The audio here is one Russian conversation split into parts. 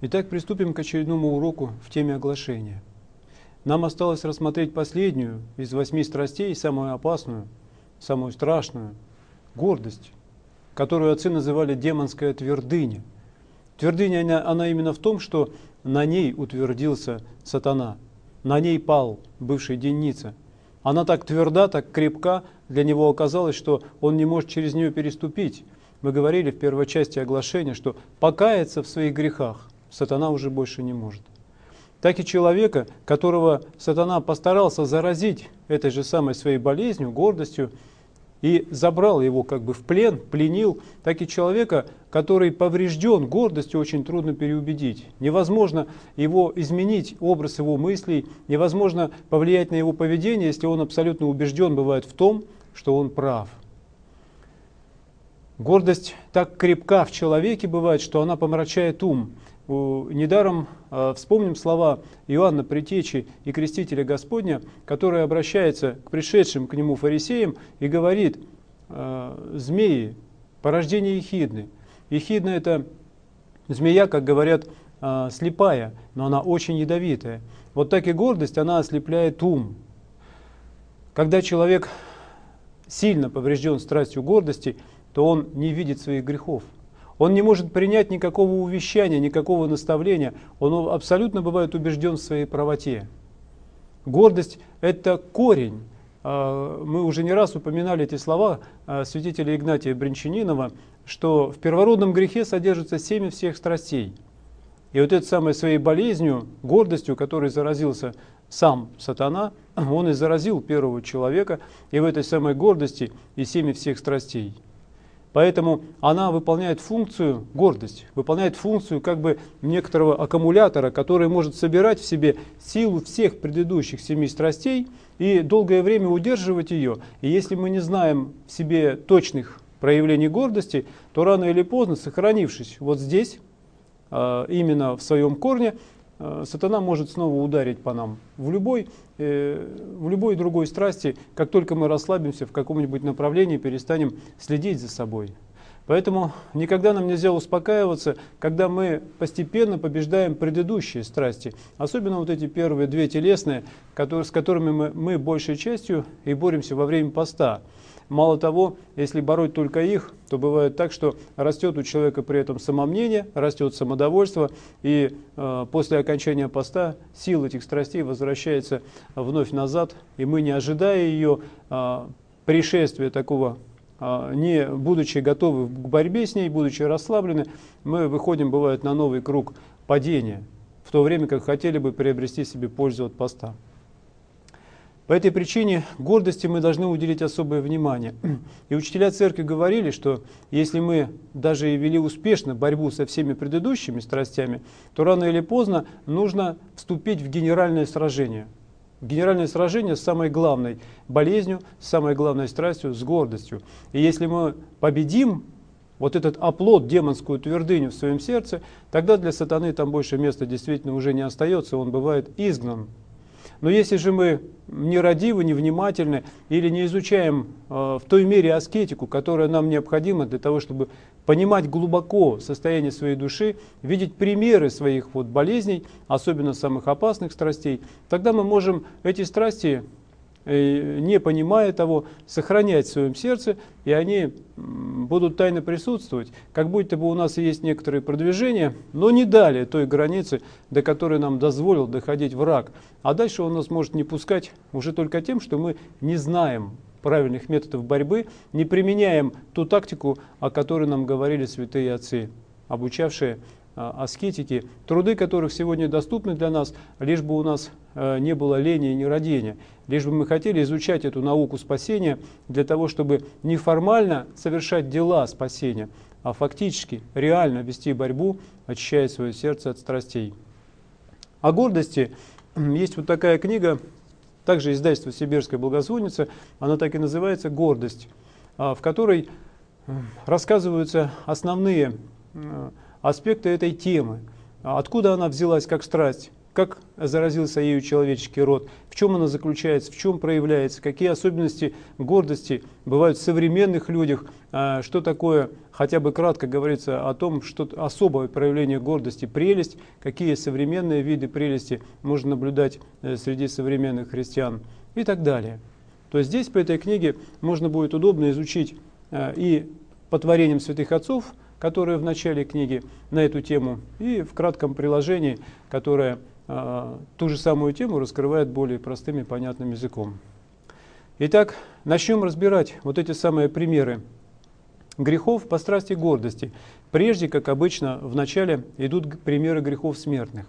Итак, приступим к очередному уроку в теме оглашения. Нам осталось рассмотреть последнюю из 8 страстей, самую опасную, самую страшную – гордость, которую отцы называли демонская твердыня. Твердыня, она именно в том, что на ней утвердился сатана, на ней пал бывший Деница. Она так тверда, так крепка, для него оказалось, что он не может через нее переступить. Мы говорили в первой части оглашения, что покаяться в своих грехах сатана уже больше не может. Так и человека, которого сатана постарался заразить этой же самой своей болезнью, гордостью, и забрал его как бы в плен, пленил, так и человека, который поврежден гордостью, очень трудно переубедить. Невозможно его изменить, образ его мыслей, невозможно повлиять на его поведение, если он абсолютно убежден бывает в том, что он прав. Гордость так крепка в человеке бывает, что она помрачает ум. Недаром вспомним слова Иоанна Предтечи и Крестителя Господня, который обращается к пришедшим к нему фарисеям и говорит: «Змеи, порождение Ехидны». Ехидна – это змея, как говорят, слепая, но она очень ядовитая. Вот так и гордость, она ослепляет ум. Когда человек сильно поврежден страстью гордости, то он не видит своих грехов. Он не может принять никакого увещания, никакого наставления. Он абсолютно бывает убежден в своей правоте. Гордость – это корень. Мы уже не раз упоминали эти слова святителя Игнатия Брянчанинова, что в первородном грехе содержится семя всех страстей. И вот этой самой своей болезнью, гордостью, которой заразился сам сатана, он и заразил первого человека, и в этой самой гордости и семя всех страстей. Поэтому она выполняет функцию, гордость, выполняет функцию как бы некоторого аккумулятора, который может собирать в себе силу всех предыдущих 7 страстей и долгое время удерживать ее. И если мы не знаем в себе точных проявлений гордости, то рано или поздно, сохранившись вот здесь, именно в своем корне, сатана может снова ударить по нам в любой другой страсти, как только мы расслабимся в каком-нибудь направлении, перестанем следить за собой. Поэтому никогда нам нельзя успокаиваться, когда мы постепенно побеждаем предыдущие страсти, особенно вот эти первые 2 телесные, с которыми мы большей частью и боремся во время поста. Мало того, если бороть только их, то бывает так, что растет у человека при этом самомнение, растет самодовольство, и после окончания поста сила этих страстей возвращается вновь назад, и мы, не ожидая ее пришествия такого, не будучи готовы к борьбе с ней, будучи расслаблены, мы выходим, бывает, на новый круг падения, в то время как хотели бы приобрести себе пользу от поста. По этой причине гордости мы должны уделить особое внимание. И учителя церкви говорили, что если мы даже и вели успешно борьбу со всеми предыдущими страстями, то рано или поздно нужно вступить в генеральное сражение. Генеральное сражение с самой главной болезнью, с самой главной страстью, с гордостью. И если мы победим вот этот оплот, демонскую твердыню в своем сердце, тогда для сатаны там больше места действительно уже не остается, он бывает изгнан. Но если же мы нерадивы, невнимательны или не изучаем в той мере аскетику, которая нам необходима для того, чтобы понимать глубоко состояние своей души, видеть примеры своих болезней, особенно самых опасных страстей, тогда мы можем эти страсти, не понимая того, сохранять в своем сердце, и они будут тайно присутствовать, как будто бы у нас есть некоторые продвижения, но не далее той границы, до которой нам дозволил доходить враг. А дальше он нас может не пускать уже только тем, что мы не знаем правильных методов борьбы, не применяем ту тактику, о которой нам говорили святые отцы, обучавшие аскетики, труды которых сегодня доступны для нас, лишь бы у нас не было лени и нерадения, лишь бы мы хотели изучать эту науку спасения для того, чтобы не формально совершать дела спасения, а фактически, реально вести борьбу, очищая свое сердце от страстей. О гордости есть вот такая книга, также издательство «Сибирская благозвонница», она так и называется «Гордость», в которой рассказываются основные аспекты этой темы. Откуда она взялась как страсть, как заразился ею человеческий род, в чем она заключается, в чем проявляется, какие особенности гордости бывают в современных людях, что такое, хотя бы кратко говорится о том, что особое проявление гордости, прелесть, какие современные виды прелести можно наблюдать среди современных христиан и так далее. То есть здесь по этой книге можно будет удобно изучить и по творениям святых отцов, которые в начале книги на эту тему, и в кратком приложении, которое ту же самую тему раскрывает более простым и понятным языком. Итак, начнем разбирать вот эти самые примеры грехов по страсти гордости. Прежде, как обычно, в начале идут примеры грехов смертных.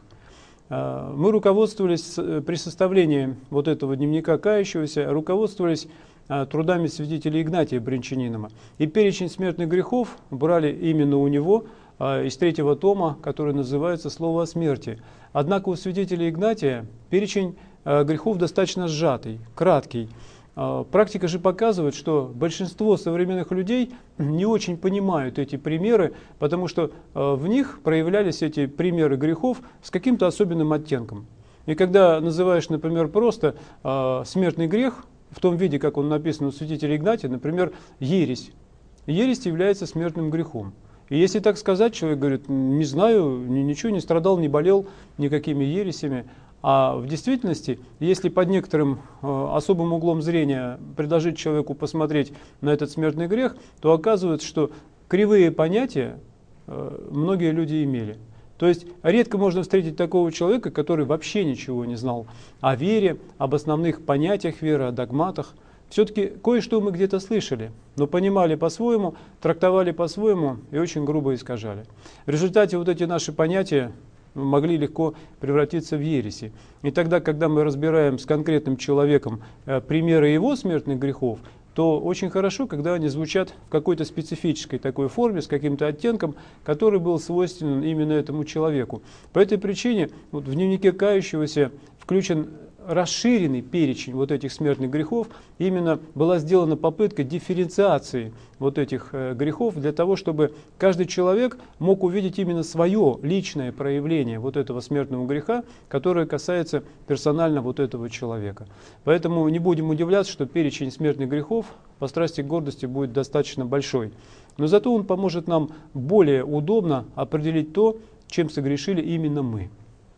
Мы руководствовались при составлении вот этого дневника кающегося, руководствовались трудами святителя Игнатия Брянчанинома. И перечень смертных грехов брали именно у него из 3-го тома, который называется «Слово о смерти». Однако у святителя Игнатия перечень грехов достаточно сжатый, краткий. Практика же показывает, что большинство современных людей не очень понимают эти примеры, потому что в них проявлялись эти примеры грехов с каким-то особенным оттенком. И когда называешь, например, просто смертный грех, в том виде, как он написан у святителя Игнатия, например, ересь. Ересь является смертным грехом. И если так сказать, человек говорит, не знаю, ничего не страдал, не болел никакими ересями. А в действительности, если под некоторым особым углом зрения предложить человеку посмотреть на этот смертный грех, то оказывается, что кривые понятия многие люди имели. То есть редко можно встретить такого человека, который вообще ничего не знал о вере, об основных понятиях веры, о догматах. Все-таки кое-что мы где-то слышали, но понимали по-своему, трактовали по-своему и очень грубо искажали. В результате вот эти наши понятия могли легко превратиться в ереси. И тогда, когда мы разбираем с конкретным человеком примеры его смертных грехов, то очень хорошо, когда они звучат в какой-то специфической такой форме, с каким-то оттенком, который был свойственен именно этому человеку. По этой причине вот в дневнике кающегося включен расширенный перечень вот этих смертных грехов. Именно была сделана попытка дифференциации вот этих грехов для того, чтобы каждый человек мог увидеть именно свое личное проявление вот этого смертного греха, которое касается персонально вот этого человека. Поэтому не будем удивляться, что перечень смертных грехов по страсти к гордости будет достаточно большой. Но зато он поможет нам более удобно определить то, чем согрешили именно мы.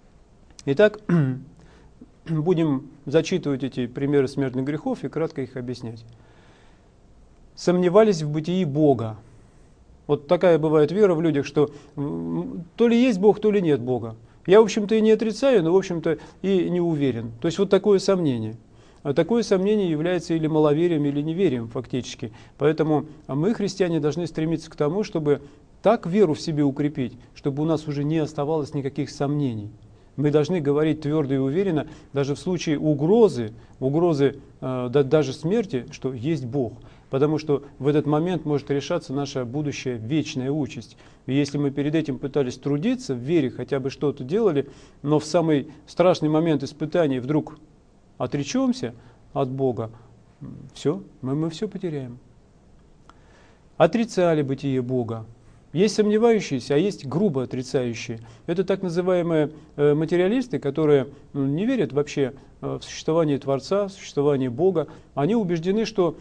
Итак, будем зачитывать эти примеры смертных грехов и кратко их объяснять. Сомневались в бытии Бога. Вот такая бывает вера в людях, что то ли есть Бог, то ли нет Бога. Я, в общем-то, и не отрицаю, но, в общем-то, и не уверен. То есть вот такое сомнение. А такое сомнение является или маловерием, или неверием фактически. Поэтому мы, христиане, должны стремиться к тому, чтобы так веру в себе укрепить, чтобы у нас уже не оставалось никаких сомнений. Мы должны говорить твердо и уверенно, даже в случае угрозы даже смерти, что есть Бог. Потому что в этот момент может решаться наша будущая вечная участь. И если мы перед этим пытались трудиться в вере, хотя бы что-то делали, но в самый страшный момент испытаний вдруг отречемся от Бога, все, мы все потеряем. Отрицали бытие Бога. Есть сомневающиеся, а есть грубо отрицающие. Это так называемые материалисты, которые не верят вообще в существование Творца, в существование Бога. Они убеждены, что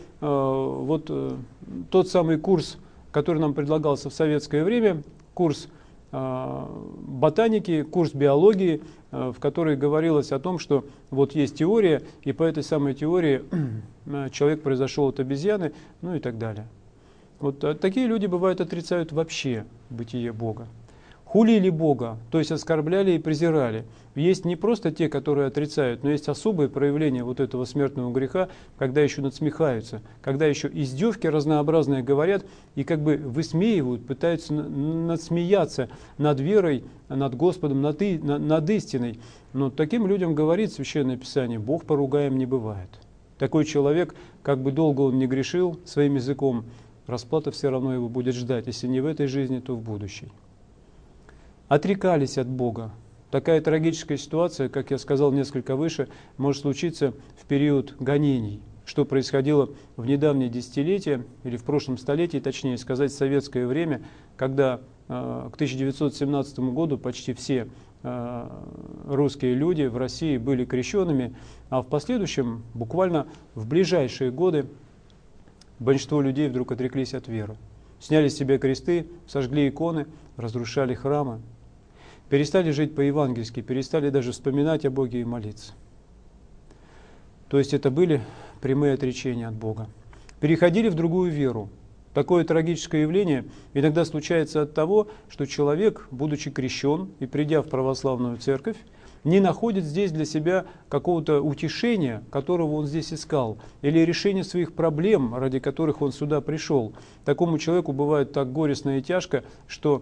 тот самый курс, который нам предлагался в советское время, курс ботаники, курс биологии, в которой говорилось о том, что вот есть теория, и по этой самой теории человек произошел от обезьяны, ну и так далее. Вот такие люди, бывают, отрицают вообще бытие Бога. Хулили Бога, то есть оскорбляли и презирали. Есть не просто те, которые отрицают, но есть особые проявления вот этого смертного греха, когда еще надсмехаются, когда еще издевки разнообразные говорят и как бы высмеивают, пытаются надсмеяться над верой, над Господом, над истиной. Но таким людям говорит Священное Писание: Бог поругаем не бывает. Такой человек, как бы долго он ни грешил своим языком, расплата все равно его будет ждать, если не в этой жизни, то в будущей. Отрекались от Бога. Такая трагическая ситуация, как я сказал несколько выше, может случиться в период гонений, что происходило в недавние десятилетия, или в прошлом столетии, точнее сказать, в советское время, когда к 1917 году почти все русские люди в России были крещенными, а в последующем, буквально в ближайшие годы, большинство людей вдруг отреклись от веры. Сняли с себя кресты, сожгли иконы, разрушали храмы, перестали жить по-евангельски, перестали даже вспоминать о Боге и молиться. То есть это были прямые отречения от Бога. Переходили в другую веру. Такое трагическое явление иногда случается от того, что человек, будучи крещен и придя в православную церковь, не находит здесь для себя какого-то утешения, которого он здесь искал, или решения своих проблем, ради которых он сюда пришел. Такому человеку бывает так горестно и тяжко, что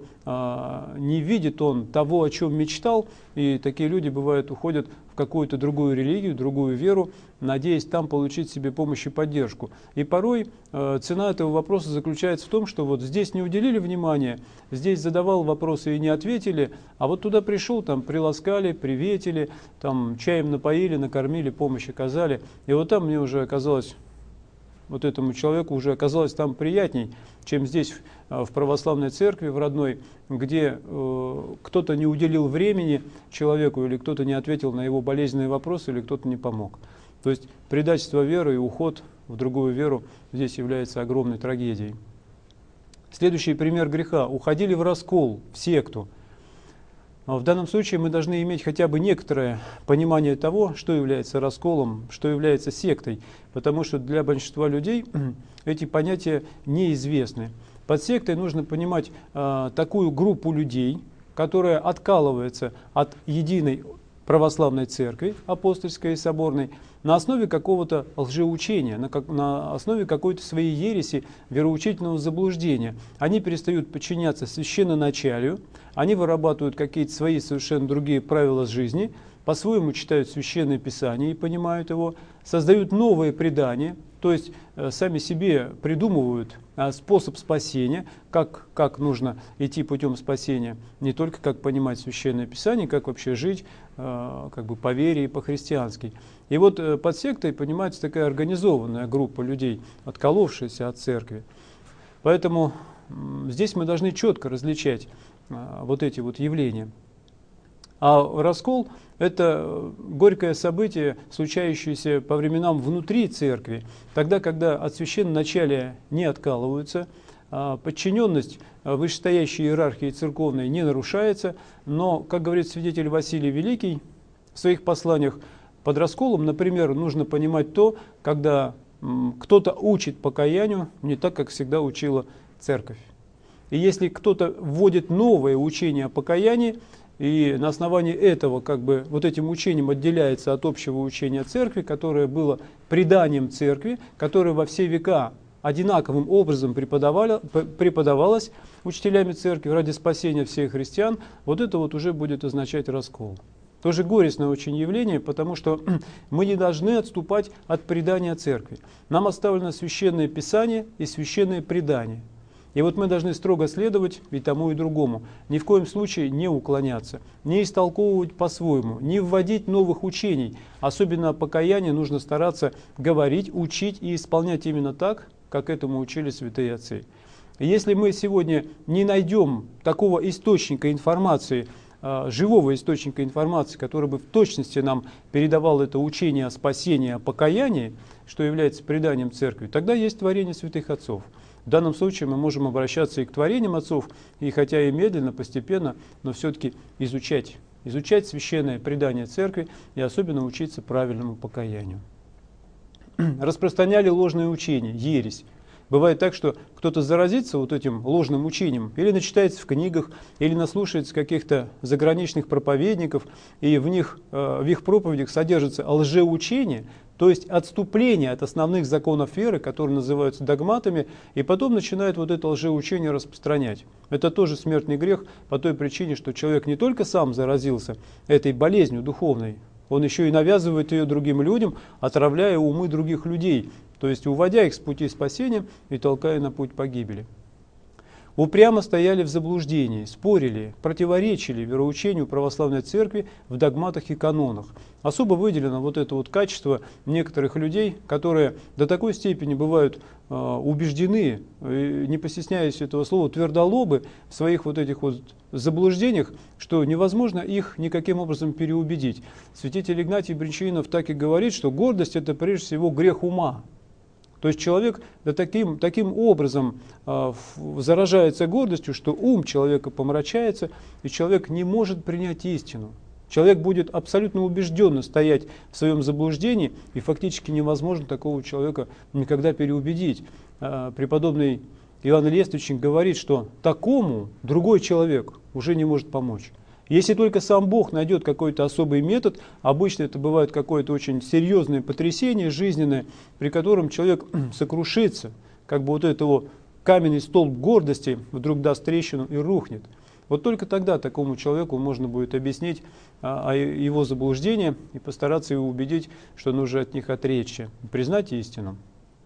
не видит он того, о чем мечтал, и такие люди, бывают, уходят в какую-то другую религию, другую веру, надеясь там получить себе помощь и поддержку. И порой цена этого вопроса заключается в том, что вот здесь не уделили внимания, здесь задавал вопросы и не ответили, а вот туда пришел, там приласкали, приветили, там чаем напоили, накормили, помощь оказали. И вот там мне уже оказалось, вот этому человеку уже оказалось там приятней, чем здесь в православной церкви, в родной, где кто-то не уделил времени человеку, или кто-то не ответил на его болезненные вопросы, или кто-то не помог. То есть предательство веры и уход в другую веру здесь является огромной трагедией. Следующий пример греха. Уходили в раскол, в секту. В данном случае мы должны иметь хотя бы некоторое понимание того, что является расколом, что является сектой, потому что для большинства людей эти понятия неизвестны. Под сектой нужно понимать такую группу людей, которая откалывается от единой православной церкви, апостольской и соборной, на основе какого-то лжеучения, на основе какой-то своей ереси, вероучительного заблуждения. Они перестают подчиняться священноначалию, они вырабатывают какие-то свои совершенно другие правила жизни, по-своему читают Священное Писание и понимают его, создают новые предания, то есть сами себе придумывают способ спасения, как нужно идти путем спасения, не только как понимать Священное Писание, как вообще жить как бы по вере и по-христиански. И вот под сектой понимается такая организованная группа людей, отколовшаяся от церкви. Поэтому здесь мы должны четко различать вот эти вот явления. А раскол – это горькое событие, случающееся по временам внутри церкви, тогда, когда от священноначалия не откалываются, подчиненность вышестоящей иерархии церковной не нарушается, но, как говорит святитель Василий Великий в своих посланиях, под расколом, например, нужно понимать то, когда кто-то учит покаянию не так, как всегда учила церковь. И если кто-то вводит новое учение о покаянии, и на основании этого как бы вот этим учением отделяется от общего учения церкви, которое было преданием церкви, которое во все века одинаковым образом преподавалось учителями церкви ради спасения всех христиан, вот это вот уже будет означать раскол. Тоже горестное очень явление, потому что мы не должны отступать от предания церкви. Нам оставлено Священное Писание и Священное предание. И вот мы должны строго следовать и тому, и другому. Ни в коем случае не уклоняться, не истолковывать по-своему, не вводить новых учений. Особенно о покаянии нужно стараться говорить, учить и исполнять именно так, как этому учили святые отцы. И если мы сегодня не найдем такого источника информации, живого источника информации, который бы в точности нам передавал это учение о спасении, о покаянии, что является преданием церкви, тогда есть творение святых отцов. В данном случае мы можем обращаться и к творениям отцов, и хотя и медленно, постепенно, но все-таки изучать священное предание церкви и особенно учиться правильному покаянию. Распространяли ложные учения, ересь. Бывает так, что кто-то заразится вот этим ложным учением, или начитается в книгах, или наслушается каких-то заграничных проповедников, и в их проповедях содержится лжеучение, то есть отступление от основных законов веры, которые называются догматами, и потом начинает вот это лжеучение распространять. Это тоже смертный грех по той причине, что человек не только сам заразился этой болезнью духовной, он еще и навязывает ее другим людям, отравляя умы других людей, то есть уводя их с пути спасения и толкая на путь погибели. упрямо стояли в заблуждении, спорили, противоречили вероучению православной церкви в догматах и канонах. Особо выделено вот это вот качество некоторых людей, которые до такой степени бывают убеждены, не постесняясь этого слова, твердолобы в своих вот этих вот заблуждениях, что невозможно их никаким образом переубедить. Святитель Игнатий Бринчанинов так и говорит, что гордость — это прежде всего грех ума. То есть человек таким образом заражается гордостью, что ум человека помрачается, и человек не может принять истину. Человек будет абсолютно убежденно стоять в своем заблуждении, и фактически невозможно такого человека никогда переубедить. Преподобный Иоанн Лествичник говорит, что такому другой человек уже не может помочь. Если только сам Бог найдет какой-то особый метод, обычно это бывает какое-то очень серьезное потрясение жизненное, при котором человек сокрушится, как бы вот этого каменный столб гордости вдруг даст трещину и рухнет. Вот только тогда такому человеку можно будет объяснить его заблуждение и постараться его убедить, что нужно от них отречься, признать истину.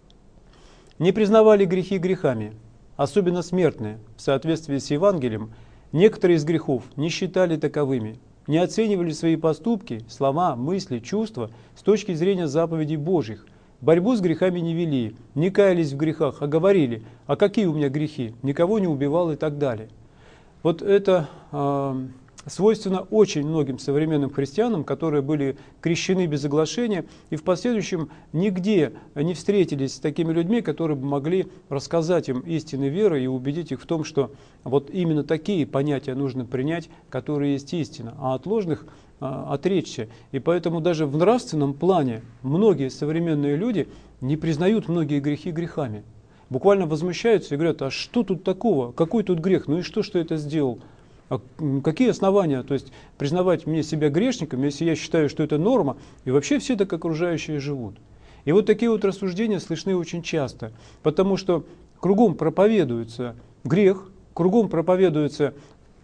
Не признавали грехи грехами, особенно смертные, в соответствии с Евангелием. Некоторые из грехов не считали таковыми, не оценивали свои поступки, слова, мысли, чувства с точки зрения заповедей Божьих. Борьбу с грехами не вели, не каялись в грехах, а говорили: а какие у меня грехи, никого не убивал и так далее. Вот это свойственно очень многим современным христианам, которые были крещены без оглашения и в последующем нигде не встретились с такими людьми, которые бы могли рассказать им истины веры и убедить их в том, что вот именно такие понятия нужно принять, которые есть истина, а от ложных отречься. И поэтому даже в нравственном плане многие современные люди не признают многие грехи грехами. Буквально возмущаются и говорят: а что тут такого, какой тут грех, ну и что я сделал? А какие основания, то есть признавать мне себя грешником, если я считаю, что это норма, и вообще все так окружающие живут. И вот такие вот рассуждения слышны очень часто, потому что кругом проповедуется грех, кругом проповедуются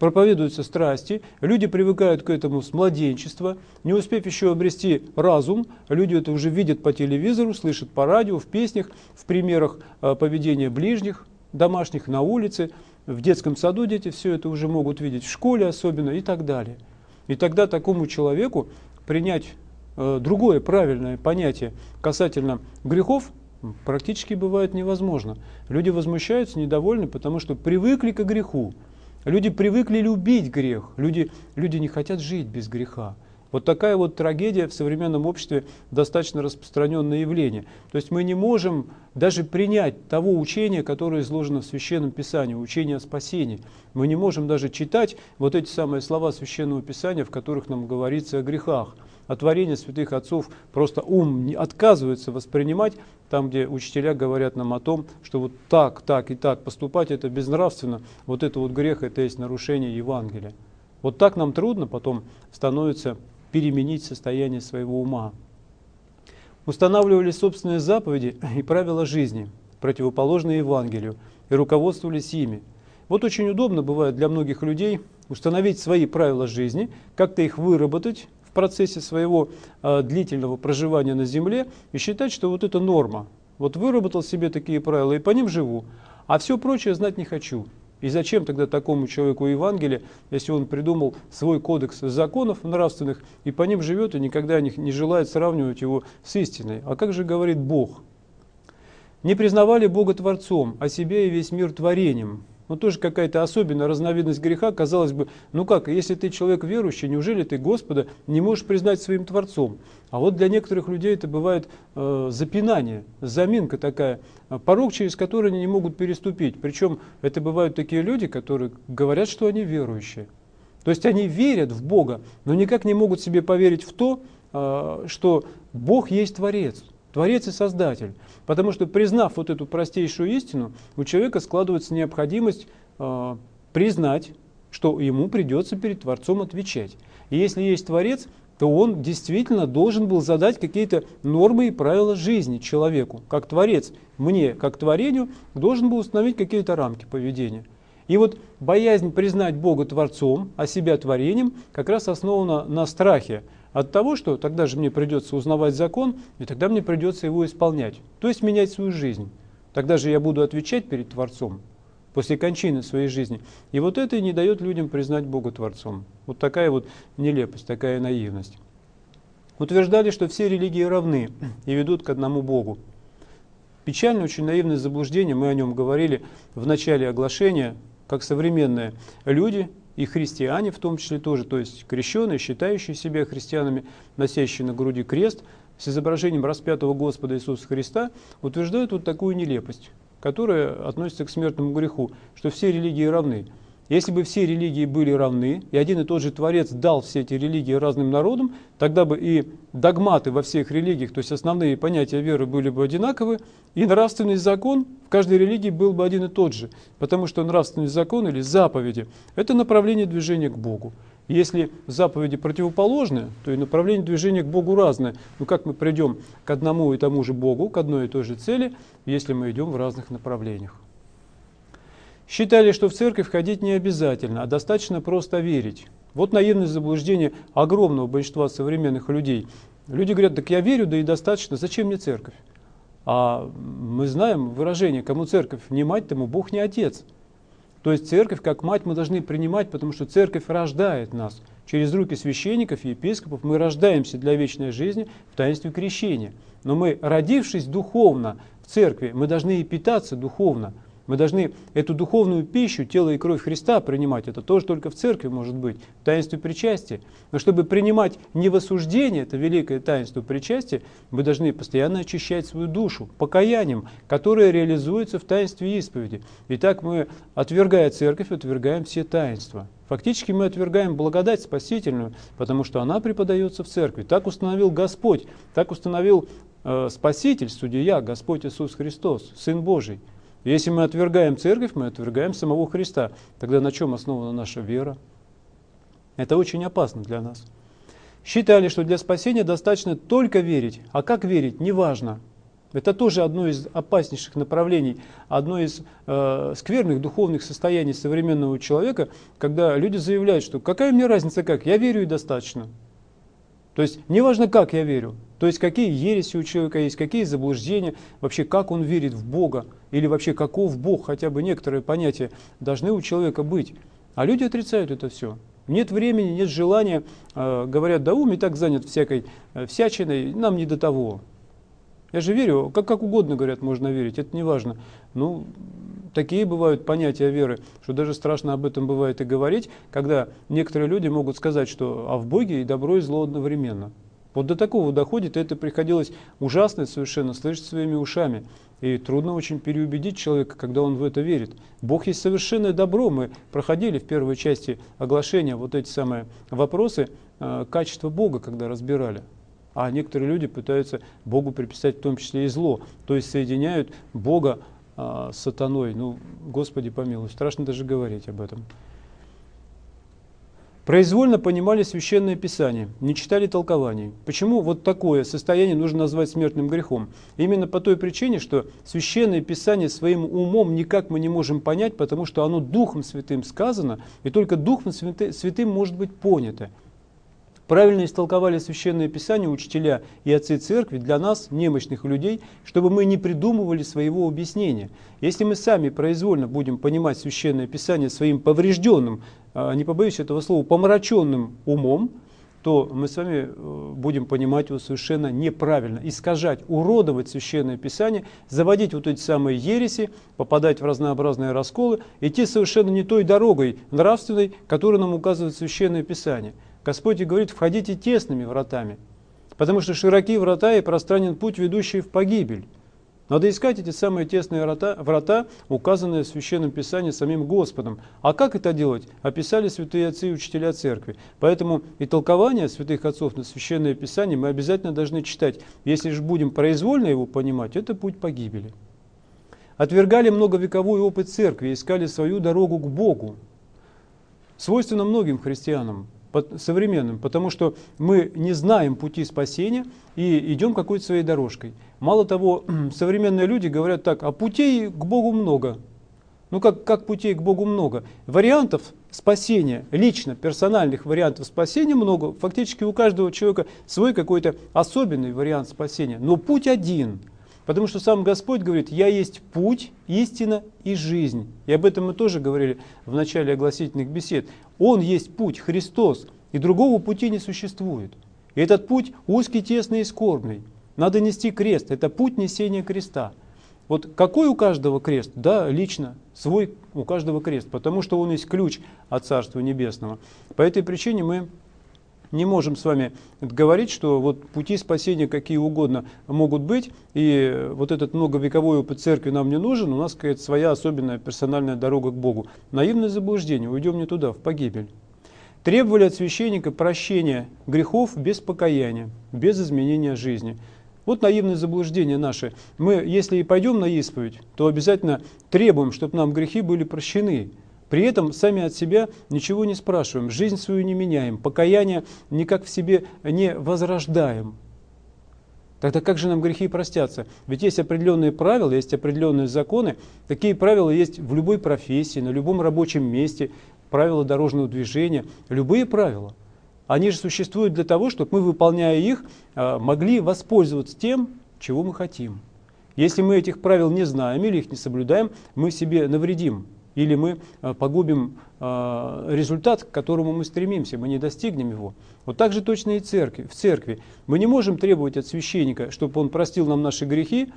страсти, люди привыкают к этому с младенчества, не успев еще обрести разум, люди это уже видят по телевизору, слышат по радио, в песнях, в примерах поведения ближних, домашних, на улице, в детском саду дети все это уже могут видеть, в школе особенно и так далее. И тогда такому человеку принять другое правильное понятие касательно грехов практически бывает невозможно. Люди возмущаются, недовольны, потому что привыкли к греху. Люди привыкли любить грех, люди не хотят жить без греха. Вот такая вот трагедия в современном обществе достаточно распространенное явление. То есть мы не можем даже принять того учения, которое изложено в Священном Писании, учение о спасении. Мы не можем даже читать вот эти самые слова Священного Писания, в которых нам говорится о грехах. А творение святых отцов просто ум отказывается воспринимать, там, где учителя говорят нам о том, что вот так и так поступать это безнравственно, вот это вот грех, это есть нарушение Евангелия. Вот так нам трудно потом становится переменить состояние своего ума. Устанавливали собственные заповеди и правила жизни, противоположные Евангелию, и руководствовались ими. Вот очень удобно бывает для многих людей установить свои правила жизни, как-то их выработать в процессе своего длительного проживания на земле и считать, что вот это норма. Вот выработал себе такие правила и по ним живу, а все прочее знать не хочу. И зачем тогда такому человеку Евангелие, если он придумал свой кодекс законов нравственных и по ним живет и никогда не желает сравнивать его с истиной? А как же говорит Бог? Не признавали Бога Творцом, а себя и весь мир творением. Ну тоже какая-то особенная разновидность греха, казалось бы, ну как, если ты человек верующий, неужели ты Господа не можешь признать своим Творцом? А вот для некоторых людей это бывает запинание, заминка такая, порог, через который они не могут переступить. Причем это бывают такие люди, которые говорят, что они верующие. То есть они верят в Бога, но никак не могут себе поверить в то, что Бог есть Творец. Творец и Создатель. Потому что, признав вот эту простейшую истину, у человека складывается необходимость признать, что ему придется перед Творцом отвечать. И если есть Творец, то он действительно должен был задать какие-то нормы и правила жизни человеку. Как Творец мне, как творению, должен был установить какие-то рамки поведения. И вот боязнь признать Бога Творцом, а себя творением, как раз основана на страхе от того, что тогда же мне придется узнавать закон, и тогда мне придется его исполнять, то есть менять свою жизнь. Тогда же я буду отвечать перед Творцом. после кончины своей жизни. И вот это и не дает людям признать Бога Творцом. Вот такая вот нелепость, такая наивность. Утверждали, что все религии равны и ведут к одному Богу. Печально, очень наивное заблуждение, мы о нем говорили в начале оглашения, как современные люди, и христиане в том числе тоже, то есть крещеные, считающие себя христианами, носящие на груди крест с изображением распятого Господа Иисуса Христа, утверждают вот такую нелепость, которая относится к смертному греху, что все религии равны. Если бы все религии были равны, и один и тот же Творец дал все эти религии разным народам, тогда бы и догматы во всех религиях, то есть основные понятия веры были бы одинаковы, и нравственный закон в каждой религии был бы один и тот же, потому что нравственный закон или заповеди – это направление движения к Богу. Если заповеди противоположны, то и направление движения к Богу разное. Ну как мы придем к одному и тому же Богу, к одной и той же цели, если мы идем в разных направлениях? Считали, что в церковь ходить не обязательно, а достаточно просто верить. Вот наивное заблуждение огромного большинства современных людей. Люди говорят, так я верю, да и достаточно, зачем мне церковь? А мы знаем выражение, кому церковь не мать, тому Бог не отец. То есть церковь как мать мы должны принимать, потому что церковь рождает нас. Через руки священников и епископов мы рождаемся для вечной жизни в таинстве крещения. Но мы, родившись духовно в церкви, мы должны и питаться духовно. Мы должны эту духовную пищу, тело и кровь Христа принимать. Это тоже только в церкви может быть, в таинстве причастия. Но чтобы принимать не в осуждение, это великое таинство причастия, мы должны постоянно очищать свою душу покаянием, которое реализуется в таинстве исповеди. Итак, мы, отвергая церковь, отвергаем все таинства. Фактически мы отвергаем благодать спасительную, потому что она преподается в церкви. Так установил Господь, так установил Спаситель, Судья, Господь Иисус Христос, Сын Божий. Если мы отвергаем церковь, мы отвергаем самого Христа. Тогда на чем основана наша вера? Это очень опасно для нас. Считали, что для спасения достаточно только верить. А как верить, неважно. Это тоже одно из опаснейших направлений, одно из скверных духовных состояний современного человека, когда люди заявляют, что какая мне разница как, я верю и достаточно. То есть неважно, как я верю, то есть какие ереси у человека есть, какие заблуждения, вообще как он верит в Бога, или вообще каков Бог, хотя бы некоторые понятия должны у человека быть. А люди отрицают это все. Нет времени, нет желания, говорят, да ум и так занят всякой всячиной, нам не до того. Я же верю, как угодно, говорят, можно верить, это не важно. Ну, такие бывают понятия веры, что даже страшно об этом бывает и говорить, когда некоторые люди могут сказать, что а в Боге и добро, и зло одновременно. Вот до такого доходит, и это приходилось ужасно совершенно слышать своими ушами. И трудно очень переубедить человека, когда он в это верит. Бог есть совершенное добро. Мы проходили в первой части оглашения вот эти самые вопросы качества Бога, когда разбирали. А некоторые люди пытаются Богу приписать в том числе и зло. То есть соединяют Бога с сатаной. Ну, Господи помилуй, страшно даже говорить об этом. Произвольно понимали Священное Писание, не читали толкований. Почему вот такое состояние нужно назвать смертным грехом? Именно по той причине, что Священное Писание своим умом никак мы не можем понять, потому что оно Духом Святым сказано, и только Духом Святым может быть понято. Правильно истолковали Священное Писание учителя и отцы церкви для нас, немощных людей, чтобы мы не придумывали своего объяснения. Если мы сами произвольно будем понимать Священное Писание своим поврежденным, не побоюсь этого слова, помраченным умом, то мы с вами будем понимать его совершенно неправильно, искажать, уродовать Священное Писание, заводить вот эти самые ереси, попадать в разнообразные расколы, идти совершенно не той дорогой нравственной, которую нам указывает Священное Писание. Господь и говорит, входите тесными вратами, потому что широки врата и пространен путь, ведущий в погибель. Надо искать эти самые тесные врата, указанные в Священном Писании самим Господом. А как это делать, описали святые отцы и учителя церкви. Поэтому и толкование святых отцов на Священное Писание мы обязательно должны читать. Если же будем произвольно его понимать, это путь погибели. Отвергали многовековой опыт церкви, искали свою дорогу к Богу. Свойственно многим христианам, современным, потому что мы не знаем пути спасения и идем какой-то своей дорожкой. Мало того, современные люди говорят так, а путей к Богу много. Ну как путей к Богу много? Вариантов спасения, лично персональных вариантов спасения много. Фактически у каждого человека свой какой-то особенный вариант спасения. Но путь один. Потому что сам Господь говорит: «Я есть путь, истина и жизнь». И об этом мы тоже говорили в начале огласительных бесед. Он есть путь, Христос, и другого пути не существует. И этот путь узкий, тесный и скорбный. Надо нести крест, это путь несения креста. Вот какой у каждого крест? Да, лично, свой у каждого крест, потому что он есть ключ от Царства Небесного. По этой причине мы не можем с вами говорить, что вот пути спасения какие угодно могут быть, и вот этот многовековой опыт церкви нам не нужен, у нас какая-то своя особенная персональная дорога к Богу. Наивное заблуждение, уйдем не туда, в погибель. Требовали от священника прощения грехов без покаяния, без изменения жизни. Вот наивное заблуждение наше. Мы, если и пойдем на исповедь, то обязательно требуем, чтобы нам грехи были прощены. При этом сами от себя ничего не спрашиваем, жизнь свою не меняем, покаяние никак в себе не возрождаем. Тогда как же нам грехи простятся? Ведь есть определенные правила, есть определенные законы. Такие правила есть в любой профессии, на любом рабочем месте, правила дорожного движения, любые правила. Они же существуют для того, чтобы мы, выполняя их, могли воспользоваться тем, чего мы хотим. Если мы этих правил не знаем или их не соблюдаем, мы себе навредим. Или мы погубим результат, к которому мы стремимся, мы не достигнем его. Вот так же точно и в церкви. Мы не можем требовать от священника, чтобы он простил нам наши грехи,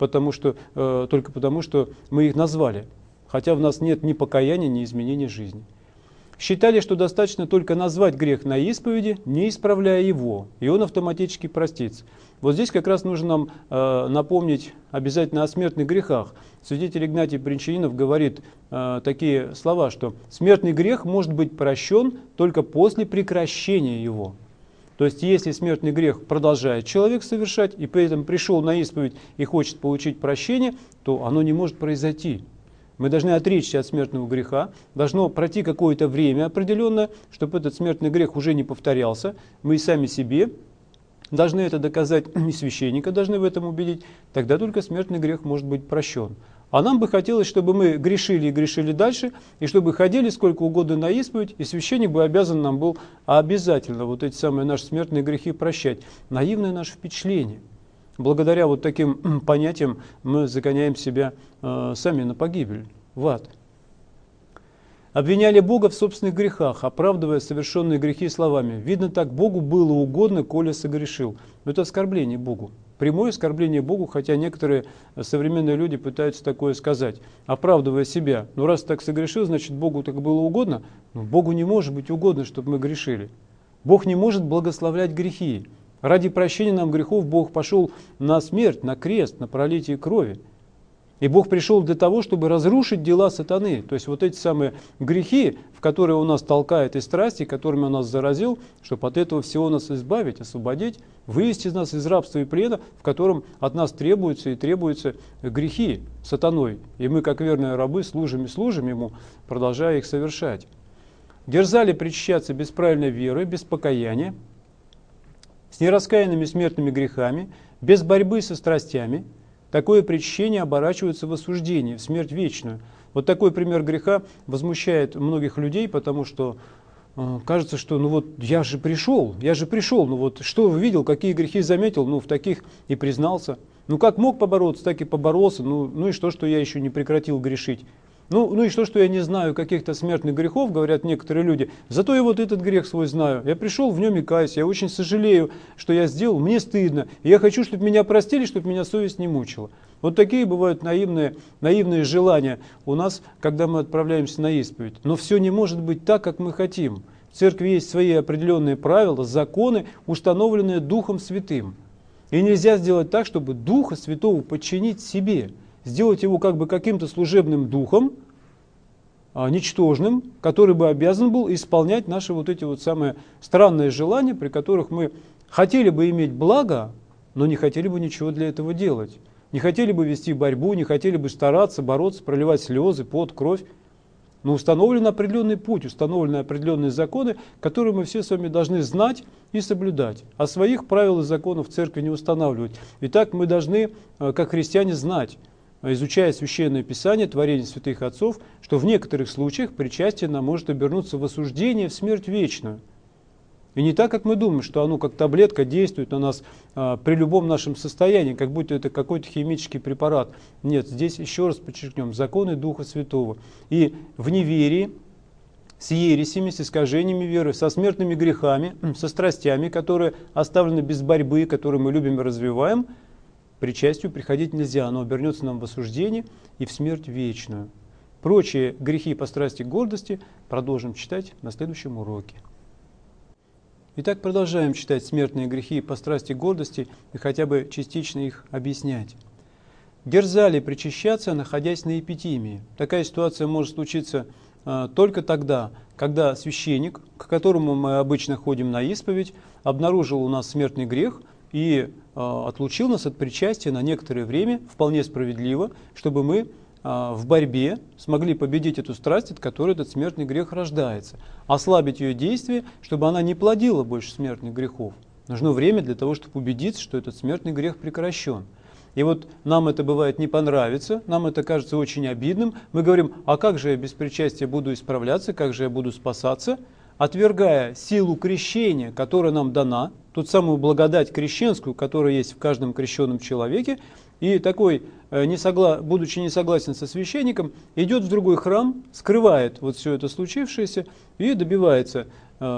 только потому, что мы их назвали. Хотя в нас нет ни покаяния, ни изменения жизни. Считали, что достаточно только назвать грех на исповеди, не исправляя его, и он автоматически простится. Вот здесь как раз нужно нам напомнить обязательно о смертных грехах. Святитель Игнатий Бринчанинов говорит такие слова, что смертный грех может быть прощен только после прекращения его. То есть, если смертный грех продолжает человек совершать, и при этом пришел на исповедь и хочет получить прощение, то оно не может произойти. Мы должны отречься от смертного греха, должно пройти какое-то время определенное, чтобы этот смертный грех уже не повторялся. Мы и сами себе должны это доказать, и священника должны в этом убедить, тогда только смертный грех может быть прощен. А нам бы хотелось, чтобы мы грешили и грешили дальше, и чтобы ходили сколько угодно на исповедь, и священник бы обязан нам был обязательно вот эти самые наши смертные грехи прощать. Наивное наше впечатление. Благодаря вот таким понятиям мы загоняем себя сами на погибель, в ад. Обвиняли Бога в собственных грехах, оправдывая совершенные грехи словами: «Видно, так Богу было угодно, коли согрешил». Но это оскорбление Богу. Прямое оскорбление Богу, хотя некоторые современные люди пытаются такое сказать, оправдывая себя. Ну раз так согрешил, значит Богу так было угодно. Но Богу не может быть угодно, чтобы мы грешили. Бог не может благословлять грехи. Ради прощения нам грехов Бог пошел на смерть, на крест, на пролитие крови. И Бог пришел для того, чтобы разрушить дела сатаны. То есть вот эти самые грехи, в которые Он нас толкает, и страсти, которыми Он нас заразил, чтобы от этого всего нас избавить, освободить, вывести нас из рабства и плена, в котором от нас требуются грехи сатаной. И мы, как верные рабы, служим Ему, продолжая их совершать. Дерзали причащаться без правильной веры, без покаяния, с нераскаянными смертными грехами, без борьбы со страстями. Такое причащение оборачивается в осуждение, в смерть вечную. Вот такой пример греха возмущает многих людей, потому что кажется, что ну вот я же пришел, ну вот что видел, какие грехи заметил, ну в таких и признался. Ну как мог побороться, так и поборолся, ну и что я еще не прекратил грешить. Ну и что я не знаю каких-то смертных грехов, говорят некоторые люди, зато я вот этот грех свой знаю. Я пришел в нем и каюсь, я очень сожалею, что я сделал, мне стыдно. И я хочу, чтобы меня простили, чтобы меня совесть не мучила. Вот такие бывают наивные желания у нас, когда мы отправляемся на исповедь. Но все не может быть так, как мы хотим. В церкви есть свои определенные правила, законы, установленные Духом Святым. И нельзя сделать так, чтобы Духа Святого подчинить себе. Сделать его как бы каким-то служебным духом, ничтожным, который бы обязан был исполнять наши вот эти вот самые странные желания, при которых мы хотели бы иметь благо, но не хотели бы ничего для этого делать. Не хотели бы вести борьбу, не хотели бы стараться, бороться, проливать слезы, пот, кровь. Но установлен определенный путь, установлены определенные законы, которые мы все с вами должны знать и соблюдать. А своих правил и законов в церкви не устанавливать. Итак, мы должны, как христиане, знать, изучая Священное Писание, творение святых отцов, что в некоторых случаях причастие нам может обернуться в осуждение, в смерть вечную. И не так, как мы думаем, что оно как таблетка действует на нас при любом нашем состоянии, как будто это какой-то химический препарат. Нет, здесь еще раз подчеркнем, законы Духа Святого. И в неверии, с ересями, с искажениями веры, со смертными грехами, со страстями, которые оставлены без борьбы, которые мы любим и развиваем, причастию приходить нельзя. Оно обернется нам в осуждение и в смерть вечную. Прочие грехи по страсти и гордости продолжим читать на следующем уроке. Итак, продолжаем читать смертные грехи по страсти и гордости и хотя бы частично их объяснять. Дерзали причащаться, находясь на эпитимии. Такая ситуация может случиться только тогда, когда священник, к которому мы обычно ходим на исповедь, обнаружил у нас смертный грех и отлучил нас от причастия на некоторое время, вполне справедливо, чтобы мы в борьбе смогли победить эту страсть, от которой этот смертный грех рождается, ослабить ее действие, чтобы она не плодила больше смертных грехов. Нужно время для того, чтобы убедиться, что этот смертный грех прекращен. И вот нам это бывает не понравится, нам это кажется очень обидным. Мы говорим, а как же я без причастия буду исправляться, как же я буду спасаться? Отвергая силу крещения, которая нам дана, ту самую благодать крещенскую, которая есть в каждом крещенном человеке, и такой, будучи не согласен со священником, идет в другой храм, скрывает вот все это случившееся и добивается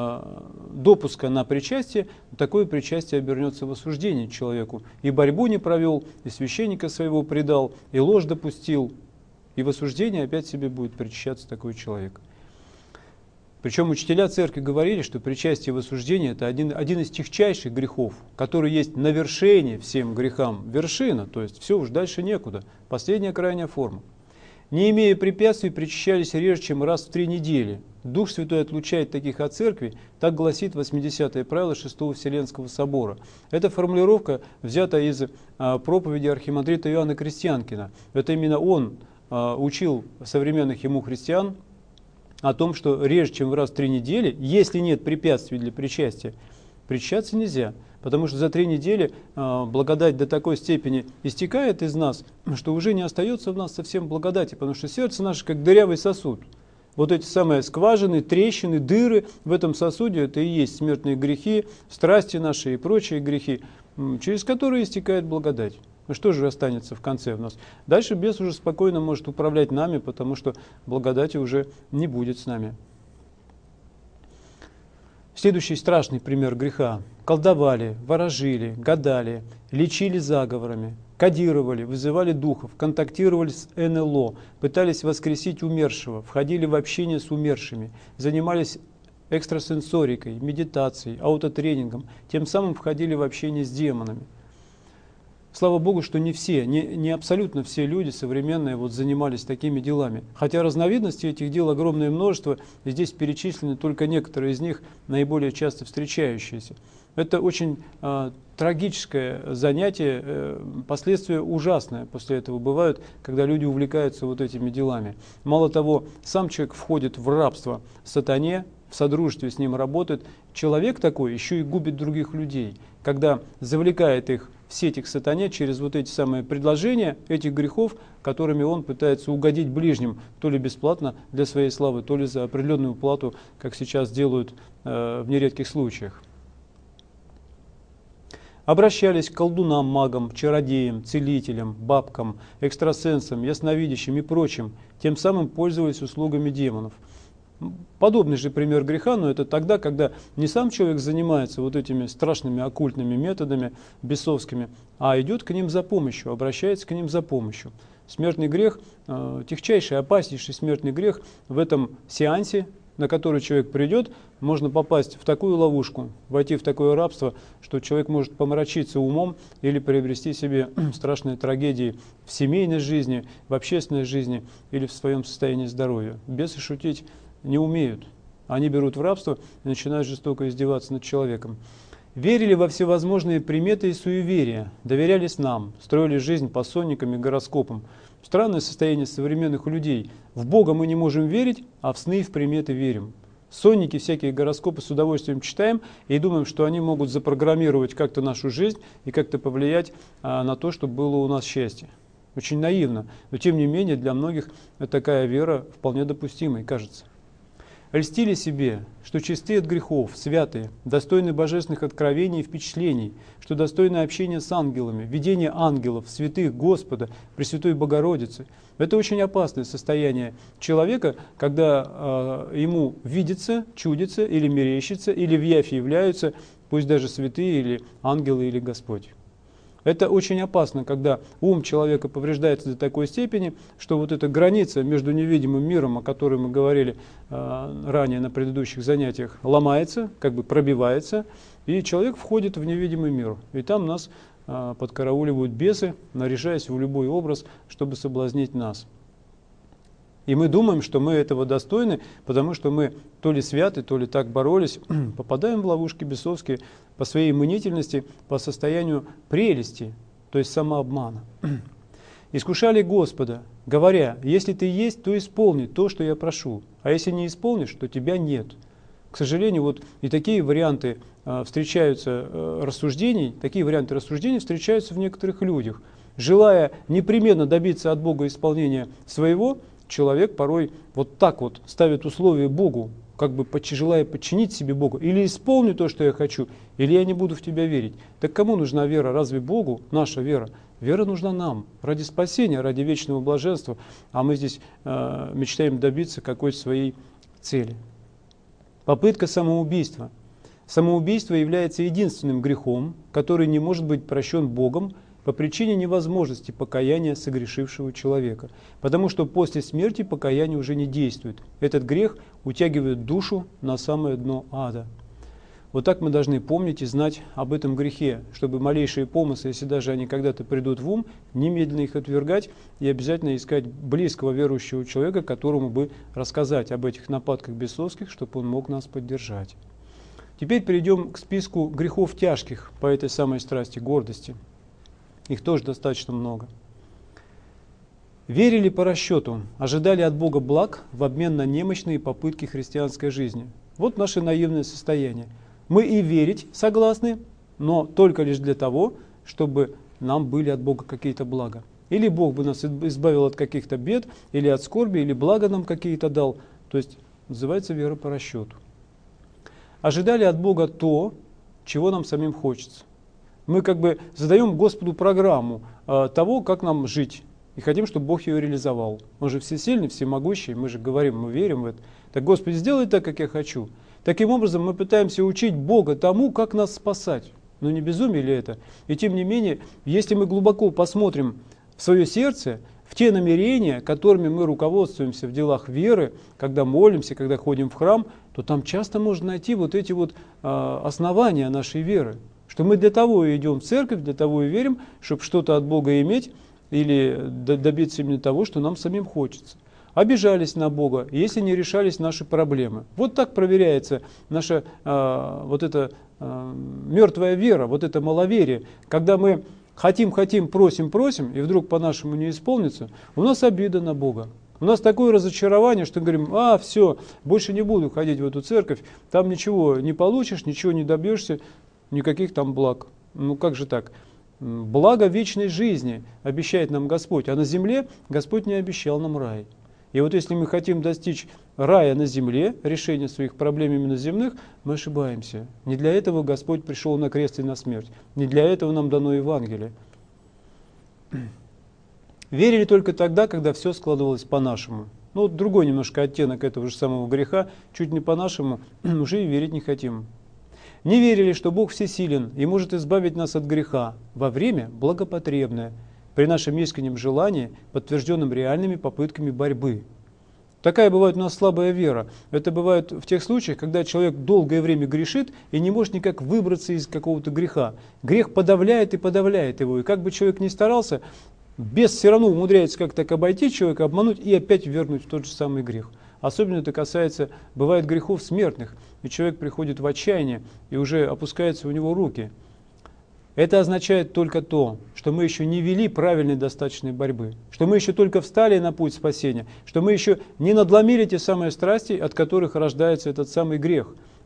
допуска на причастие. Такое причастие обернется в осуждение человеку. И борьбу не провел, и священника своего предал, и ложь допустил, и в осуждение опять себе будет причащаться такой человек. Причем учителя церкви говорили, что причастие в осуждение – это один из тягчайших грехов, который есть на вершине всем грехам. Вершина, то есть все, уж дальше некуда. Последняя крайняя форма. Не имея препятствий, причащались реже, чем раз в 3 недели. Дух Святой отлучает таких от церкви, так гласит 80-е правило 6-го Вселенского собора. Эта формулировка взята из проповеди архимандрита Иоанна Крестьянкина. Это именно он учил современных ему христиан о том, что реже, чем раз в 3 недели, если нет препятствий для причастия, причащаться нельзя. Потому что за 3 недели благодать до такой степени истекает из нас, что уже не остается в нас совсем благодати, потому что сердце наше как дырявый сосуд. Вот эти самые скважины, трещины, дыры в этом сосуде, это и есть смертные грехи, страсти наши и прочие грехи, через которые истекает благодать. Ну что же останется в конце у нас? Дальше бес уже спокойно может управлять нами, потому что благодати уже не будет с нами. Следующий страшный пример греха. Колдовали, ворожили, гадали, лечили заговорами, кодировали, вызывали духов, контактировали с НЛО, пытались воскресить умершего, входили в общение с умершими, занимались экстрасенсорикой, медитацией, аутотренингом, тем самым входили в общение с демонами. Слава Богу, что не все, не абсолютно все люди современные занимались такими делами. Хотя разновидностей этих дел огромное множество, и здесь перечислены только некоторые из них, наиболее часто встречающиеся. Это очень трагическое занятие, последствия ужасные после этого бывают, когда люди увлекаются вот этими делами. Мало того, сам человек входит в рабство сатане, в содружестве с ним работает. Человек такой еще и губит других людей, когда завлекает их в сеть к сатане через вот эти самые предложения этих грехов, которыми он пытается угодить ближним, то ли бесплатно для своей славы, то ли за определенную плату, как сейчас делают в нередких случаях. Обращались к колдунам, магам, чародеям, целителям, бабкам, экстрасенсам, ясновидящим и прочим, тем самым пользовались услугами демонов. Подобный же пример греха, но это тогда, когда не сам человек занимается вот этими страшными оккультными методами бесовскими, а идет к ним за помощью, обращается к ним за помощью. Смертный грех, тягчайший, опаснейший смертный грех в этом сеансе, на который человек придет, можно попасть в такую ловушку, войти в такое рабство, что человек может помрачиться умом или приобрести себе страшные трагедии в семейной жизни, в общественной жизни или в своем состоянии здоровья. Бесы шутить не умеют. Они берут в рабство и начинают жестоко издеваться над человеком. Верили во всевозможные приметы и суеверия, доверялись нам, строили жизнь по сонникам и гороскопам. Странное состояние современных людей. В Бога мы не можем верить, а в сны и в приметы верим. Сонники, всякие гороскопы с удовольствием читаем и думаем, что они могут запрограммировать как-то нашу жизнь и как-то повлиять на то, чтобы было у нас счастье. Очень наивно, но тем не менее для многих такая вера вполне допустимой, кажется. льстили себе, что чисты от грехов, святые, достойны божественных откровений и впечатлений, что достойны общения с ангелами, видения ангелов, святых Господа, Пресвятой Богородицы. Это очень опасное состояние человека, когда ему видится, чудится или мерещится, или в явь являются, пусть даже святые или ангелы или Господь. Это очень опасно, когда ум человека повреждается до такой степени, что вот эта граница между невидимым миром, о которой мы говорили ранее на предыдущих занятиях, ломается, как бы пробивается, и человек входит в невидимый мир. И там нас подкарауливают бесы, наряжаясь в любой образ, чтобы соблазнить нас. И мы думаем, что мы этого достойны, потому что мы то ли святы, то ли так боролись, попадаем в ловушки бесовские по своей мнительности, по состоянию прелести, то есть самообмана. Искушали Господа, говоря: если ты есть, то исполни то, что я прошу, а если не исполнишь, то тебя нет. К сожалению, вот и такие варианты встречаются рассуждений, такие варианты рассуждений встречаются в некоторых людях. Желая непременно добиться от Бога исполнения своего, человек порой вот так вот ставит условия Богу, как бы желая подчинить себе Богу. Или исполню то, что я хочу, или я не буду в тебя верить. Так кому нужна вера? Разве Богу наша вера? Вера нужна нам, ради спасения, ради вечного блаженства. А мы здесь мечтаем добиться какой-то своей цели. Попытка самоубийства. Самоубийство является единственным грехом, который не может быть прощен Богом по причине невозможности покаяния согрешившего человека. Потому что после смерти покаяние уже не действует. Этот грех утягивает душу на самое дно ада. Вот так мы должны помнить и знать об этом грехе, чтобы малейшие помыслы, если даже они когда-то придут в ум, немедленно их отвергать и обязательно искать близкого верующего человека, которому бы рассказать об этих нападках бесовских, чтобы он мог нас поддержать. Теперь перейдем к списку грехов тяжких по этой самой страсти гордости. Их тоже достаточно много. Верили по расчету, ожидали от Бога благ в обмен на немощные попытки христианской жизни. Вот наше наивное состояние. Мы и верить согласны, но только лишь для того, чтобы нам были от Бога какие-то блага. Или Бог бы нас избавил от каких-то бед, или от скорби, или блага нам какие-то дал. То есть называется вера по расчету. Ожидали от Бога то, чего нам самим хочется. Мы как бы задаем Господу программу того, как нам жить. И хотим, чтобы Бог ее реализовал. Он же всесильный, всемогущий, мы же говорим, мы верим в это. Так, Господи, сделай так, как я хочу. Таким образом, мы пытаемся учить Бога тому, как нас спасать. Но не безумие ли это? И тем не менее, если мы глубоко посмотрим в свое сердце, в те намерения, которыми мы руководствуемся в делах веры, когда молимся, когда ходим в храм, то там часто можно найти вот эти вот основания нашей веры. Что мы для того и идем в церковь, для того и верим, чтобы что-то от Бога иметь или добиться именно того, что нам самим хочется. Обижались на Бога, если не решались наши проблемы. Вот так проверяется наша вот эта мертвая вера, вот это маловерие. Когда мы хотим, просим, и вдруг по-нашему не исполнится, у нас обида на Бога. У нас такое разочарование, что говорим: все, больше не буду ходить в эту церковь, там ничего не получишь, ничего не добьешься, никаких там благ. Ну как же так? Благо вечной жизни обещает нам Господь, а на земле Господь не обещал нам рай. И вот если мы хотим достичь рая на земле, решения своих проблем именно земных, мы ошибаемся. Не для этого Господь пришел на крест и на смерть. Не для этого нам дано Евангелие. Верили только тогда, когда все складывалось по-нашему. Ну вот другой немножко оттенок этого же самого греха, чуть не по-нашему, уже и верить не хотим. Не верили, что Бог всесилен и может избавить нас от греха во время благопотребное, при нашем искреннем желании, подтвержденном реальными попытками борьбы. Такая бывает у нас слабая вера. Это бывает в тех случаях, когда человек долгое время грешит и не может никак выбраться из какого-то греха. Грех подавляет и подавляет его. И как бы человек ни старался, бес все равно умудряется как-то так обойти человека, обмануть и опять вернуть в тот же самый грех. Особенно это касается, бывает, грехов смертных. И человек приходит в отчаяние, и уже опускаются у него руки. Это означает только то, что мы еще не вели правильной достаточной борьбы, что мы еще только встали на путь спасения, что мы еще не надломили те самые страсти, от которых рождается этот самый грех.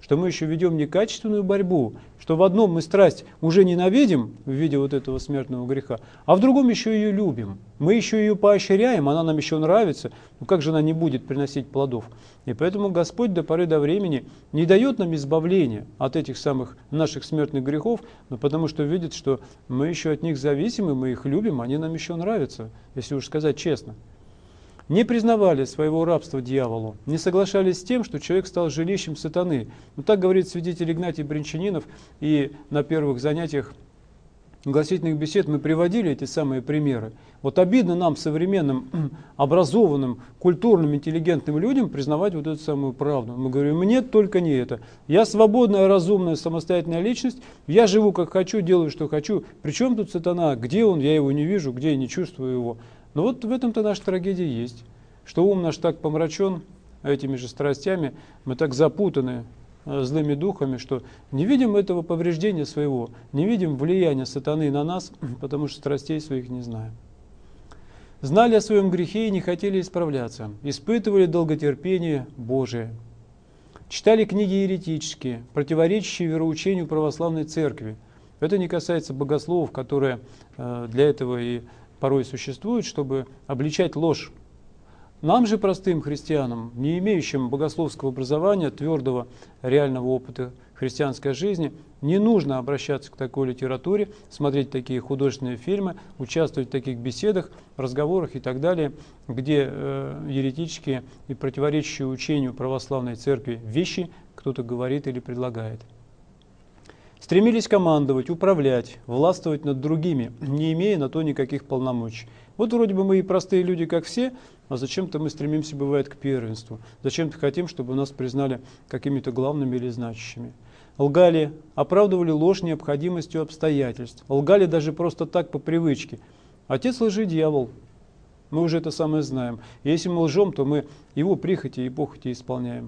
что мы еще ведем некачественную борьбу, что в одном мы страсть уже ненавидим в виде вот этого смертного греха, а в другом еще ее любим. Мы еще ее поощряем, она нам еще нравится, ну как же она не будет приносить плодов? И поэтому Господь до поры до времени не дает нам избавления от этих самых наших смертных грехов, но потому что видит, что мы еще от них зависимы, мы их любим, они нам еще нравятся, если уж сказать честно. Не признавали своего рабства дьяволу, не соглашались с тем, что человек стал жилищем сатаны. Ну, так говорит святитель Игнатий Брянчанинов, и на первых занятиях гласительных бесед мы приводили эти самые примеры. Вот обидно нам, современным, образованным, культурным, интеллигентным людям, признавать вот эту самую правду. Мы говорим, мне только не это. Я свободная, разумная, самостоятельная личность, я живу как хочу, делаю, что хочу. Причем тут сатана? Где он? Я его не вижу, где я не чувствую его. Но вот в этом-то наша трагедия есть, что ум наш так помрачен этими же страстями, мы так запутаны злыми духами, что не видим этого повреждения своего, не видим влияния сатаны на нас, потому что страстей своих не знаем. Знали о своем грехе и не хотели исправляться, испытывали долготерпение Божие. Читали книги еретические, противоречащие вероучению православной церкви. Это не касается богословов, которые для этого и порой существуют, чтобы обличать ложь. Нам же, простым христианам, не имеющим богословского образования, твердого реального опыта христианской жизни, не нужно обращаться к такой литературе, смотреть такие художественные фильмы, участвовать в таких беседах, разговорах и так далее, где еретические и противоречащие учению православной церкви вещи кто-то говорит или предлагает. Стремились командовать, управлять, властвовать над другими, не имея на то никаких полномочий. Вот вроде бы мы и простые люди, как все, а зачем-то мы стремимся, бывает, к первенству. Зачем-то хотим, чтобы нас признали какими-то главными или значащими. Лгали, оправдывали ложь необходимостью обстоятельств. Лгали даже просто так, по привычке. Отец лжи дьявол. Мы уже это самое знаем. И если мы лжем, то мы его прихоти и похоти исполняем.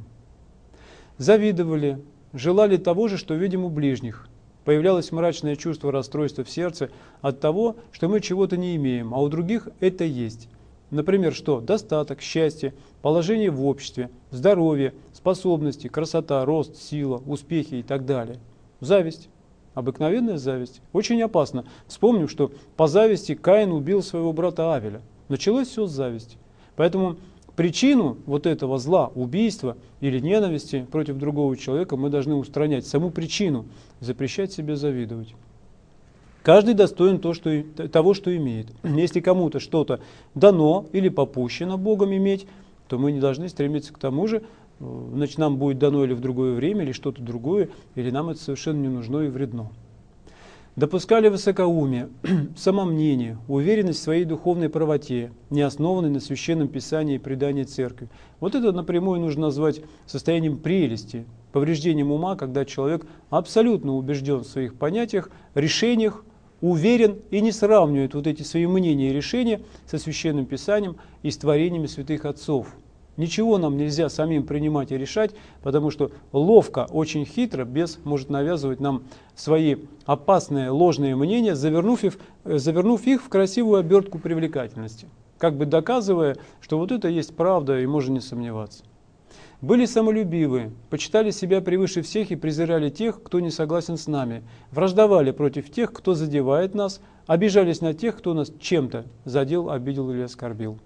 Завидовали. Желали того же, что видим у ближних. Появлялось мрачное чувство расстройства в сердце от того, что мы чего-то не имеем, а у других это есть. Например, что? Достаток, счастье, положение в обществе, здоровье, способности, красота, рост, сила, успехи и так далее. Зависть. Обыкновенная зависть. Очень опасно. Вспомним, что по зависти Каин убил своего брата Авеля. Началось все с зависти. Поэтому причину вот этого зла, убийства или ненависти против другого человека мы должны устранять. Саму причину, запрещать себе завидовать. Каждый достоин того, что имеет. Если кому-то что-то дано или попущено Богом иметь, то мы не должны стремиться к тому же, значит, нам будет дано или в другое время, или что-то другое, или нам это совершенно не нужно и вредно. Допускали высокоумие, самомнение, уверенность в своей духовной правоте, не основанной на священном писании и предании церкви. Вот это напрямую нужно назвать состоянием прелести, повреждением ума, когда человек абсолютно убежден в своих понятиях, решениях, уверен и не сравнивает вот эти свои мнения и решения со священным писанием и с творениями святых отцов. Ничего нам нельзя самим принимать и решать, потому что ловко, очень хитро бес может навязывать нам свои опасные ложные мнения, завернув их в красивую обертку привлекательности, как бы доказывая, что вот это есть правда и можно не сомневаться. Были самолюбивы, почитали себя превыше всех и презирали тех, кто не согласен с нами, враждовали против тех, кто задевает нас, обижались на тех, кто нас чем-то задел, обидел или оскорбил.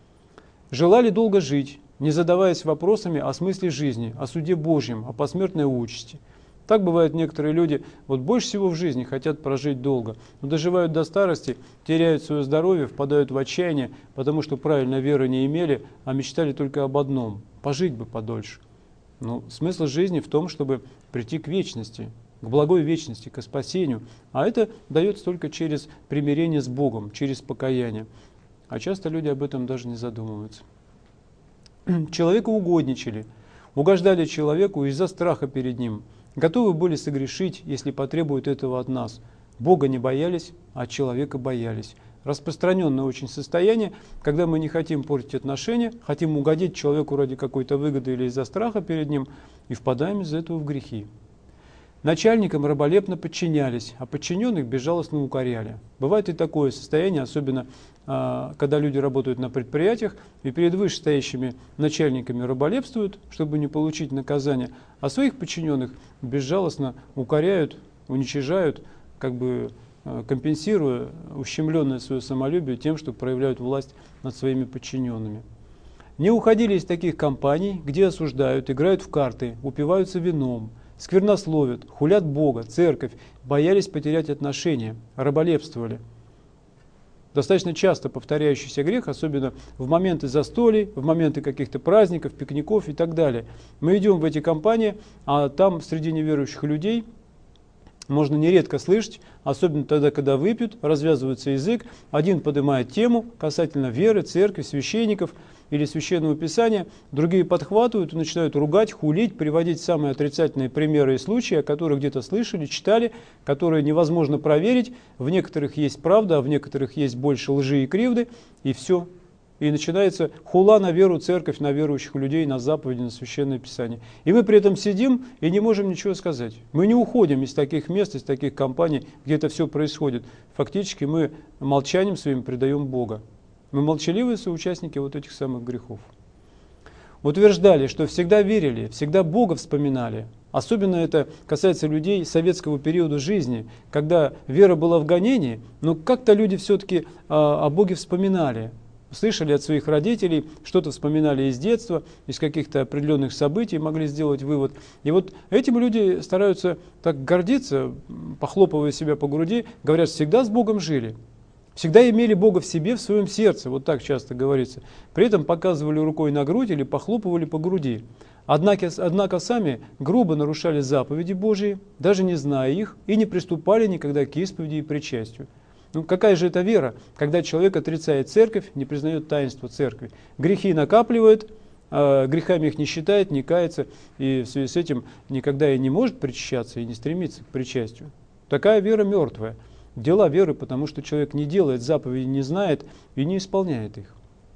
Желали долго жить, не задаваясь вопросами о смысле жизни, о суде Божьем, о посмертной участи. Так бывают некоторые люди, вот больше всего в жизни хотят прожить долго, но доживают до старости, теряют свое здоровье, впадают в отчаяние, потому что правильной веры не имели, а мечтали только об одном – пожить бы подольше. Но смысл жизни в том, чтобы прийти к вечности, к благой вечности, к спасению, а это дается только через примирение с Богом, через покаяние. А часто люди об этом даже не задумываются. Человека угодничали, угождали человеку из-за страха перед ним, готовы были согрешить, если потребуют этого от нас. Бога не боялись, а человека боялись. Распространенное очень состояние, когда мы не хотим портить отношения, хотим угодить человеку ради какой-то выгоды или из-за страха перед ним, и впадаем из-за этого в грехи. Начальникам раболепно подчинялись, а подчиненных безжалостно укоряли. Бывает и такое состояние, особенно когда люди работают на предприятиях и перед вышестоящими начальниками раболепствуют, чтобы не получить наказание, а своих подчиненных безжалостно укоряют, уничижают, как бы компенсируя ущемленное свое самолюбие тем, что проявляют власть над своими подчиненными. Не уходили из таких компаний, где осуждают, играют в карты, упиваются вином, сквернословят, хулят Бога, церковь, боялись потерять отношения, раболепствовали. Достаточно часто повторяющийся грех, особенно в моменты застолий, в моменты каких-то праздников, пикников и так далее. Мы идем в эти компании, а там среди неверующих людей можно нередко слышать, особенно тогда, когда выпьют, развязывается язык, один поднимает тему касательно веры, церкви, священников или священного писания, другие подхватывают и начинают ругать, хулить, приводить самые отрицательные примеры и случаи, о которых где-то слышали, читали, которые невозможно проверить, в некоторых есть правда, а в некоторых есть больше лжи и кривды, и все. И начинается хула на веру, церковь, на верующих людей, на заповеди, на священное писание. И мы при этом сидим и не можем ничего сказать. Мы не уходим из таких мест, из таких компаний, где это все происходит. Фактически мы молчанием своим предаем Бога. Мы молчаливые соучастники вот этих самых грехов. Утверждали, что всегда верили, всегда Бога вспоминали. Особенно это касается людей советского периода жизни, когда вера была в гонении, но как-то люди все-таки о Боге вспоминали. Слышали от своих родителей, что-то вспоминали из детства, из каких-то определенных событий могли сделать вывод. И вот этим люди стараются так гордиться, похлопывая себя по груди, говорят, всегда с Богом жили. Всегда имели Бога в себе, в своем сердце, вот так часто говорится. При этом показывали рукой на грудь или похлопывали по груди. Однако сами грубо нарушали заповеди Божьи, даже не зная их, и не приступали никогда к исповеди и причастию. Ну, какая же это вера, когда человек отрицает церковь, не признает таинство церкви? Грехи накапливает, грехами их не считает, не кается, и в связи с этим никогда и не может причащаться, и не стремится к причастию. Такая вера мертвая. Дела веры, потому что человек не делает заповеди, не знает и не исполняет их.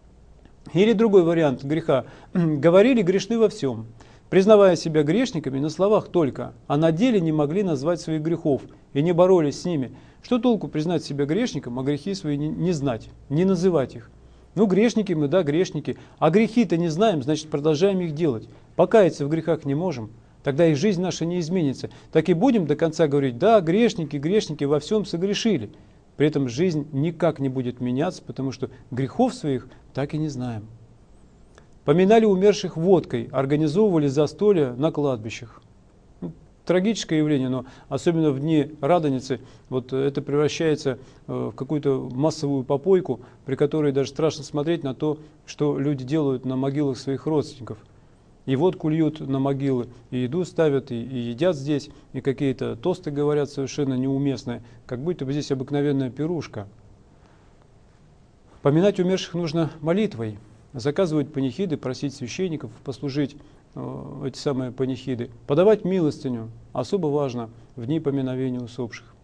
Или другой вариант греха. Говорили грешны во всем, признавая себя грешниками на словах только, а на деле не могли назвать своих грехов и не боролись с ними. Что толку признать себя грешником, а грехи свои не знать, не называть их? Ну, грешники мы, да, грешники, а грехи-то не знаем, значит, продолжаем их делать. Покаяться в грехах не можем, тогда и жизнь наша не изменится. Так и будем до конца говорить, да, грешники, грешники во всем согрешили. При этом жизнь никак не будет меняться, потому что грехов своих так и не знаем. Поминали умерших водкой, организовывали застолья на кладбищах. Трагическое явление, но особенно в дни Радоницы вот это превращается в какую-то массовую попойку, при которой даже страшно смотреть на то, что люди делают на могилах своих родственников. И водку льют на могилы, и еду ставят, и едят здесь, и какие-то тосты говорят совершенно неуместные, как будто бы здесь обыкновенная пирушка. Поминать умерших нужно молитвой, заказывать панихиды, просить священников послужить эти самые панихиды, подавать милостыню, особо важно в дни поминовения усопших.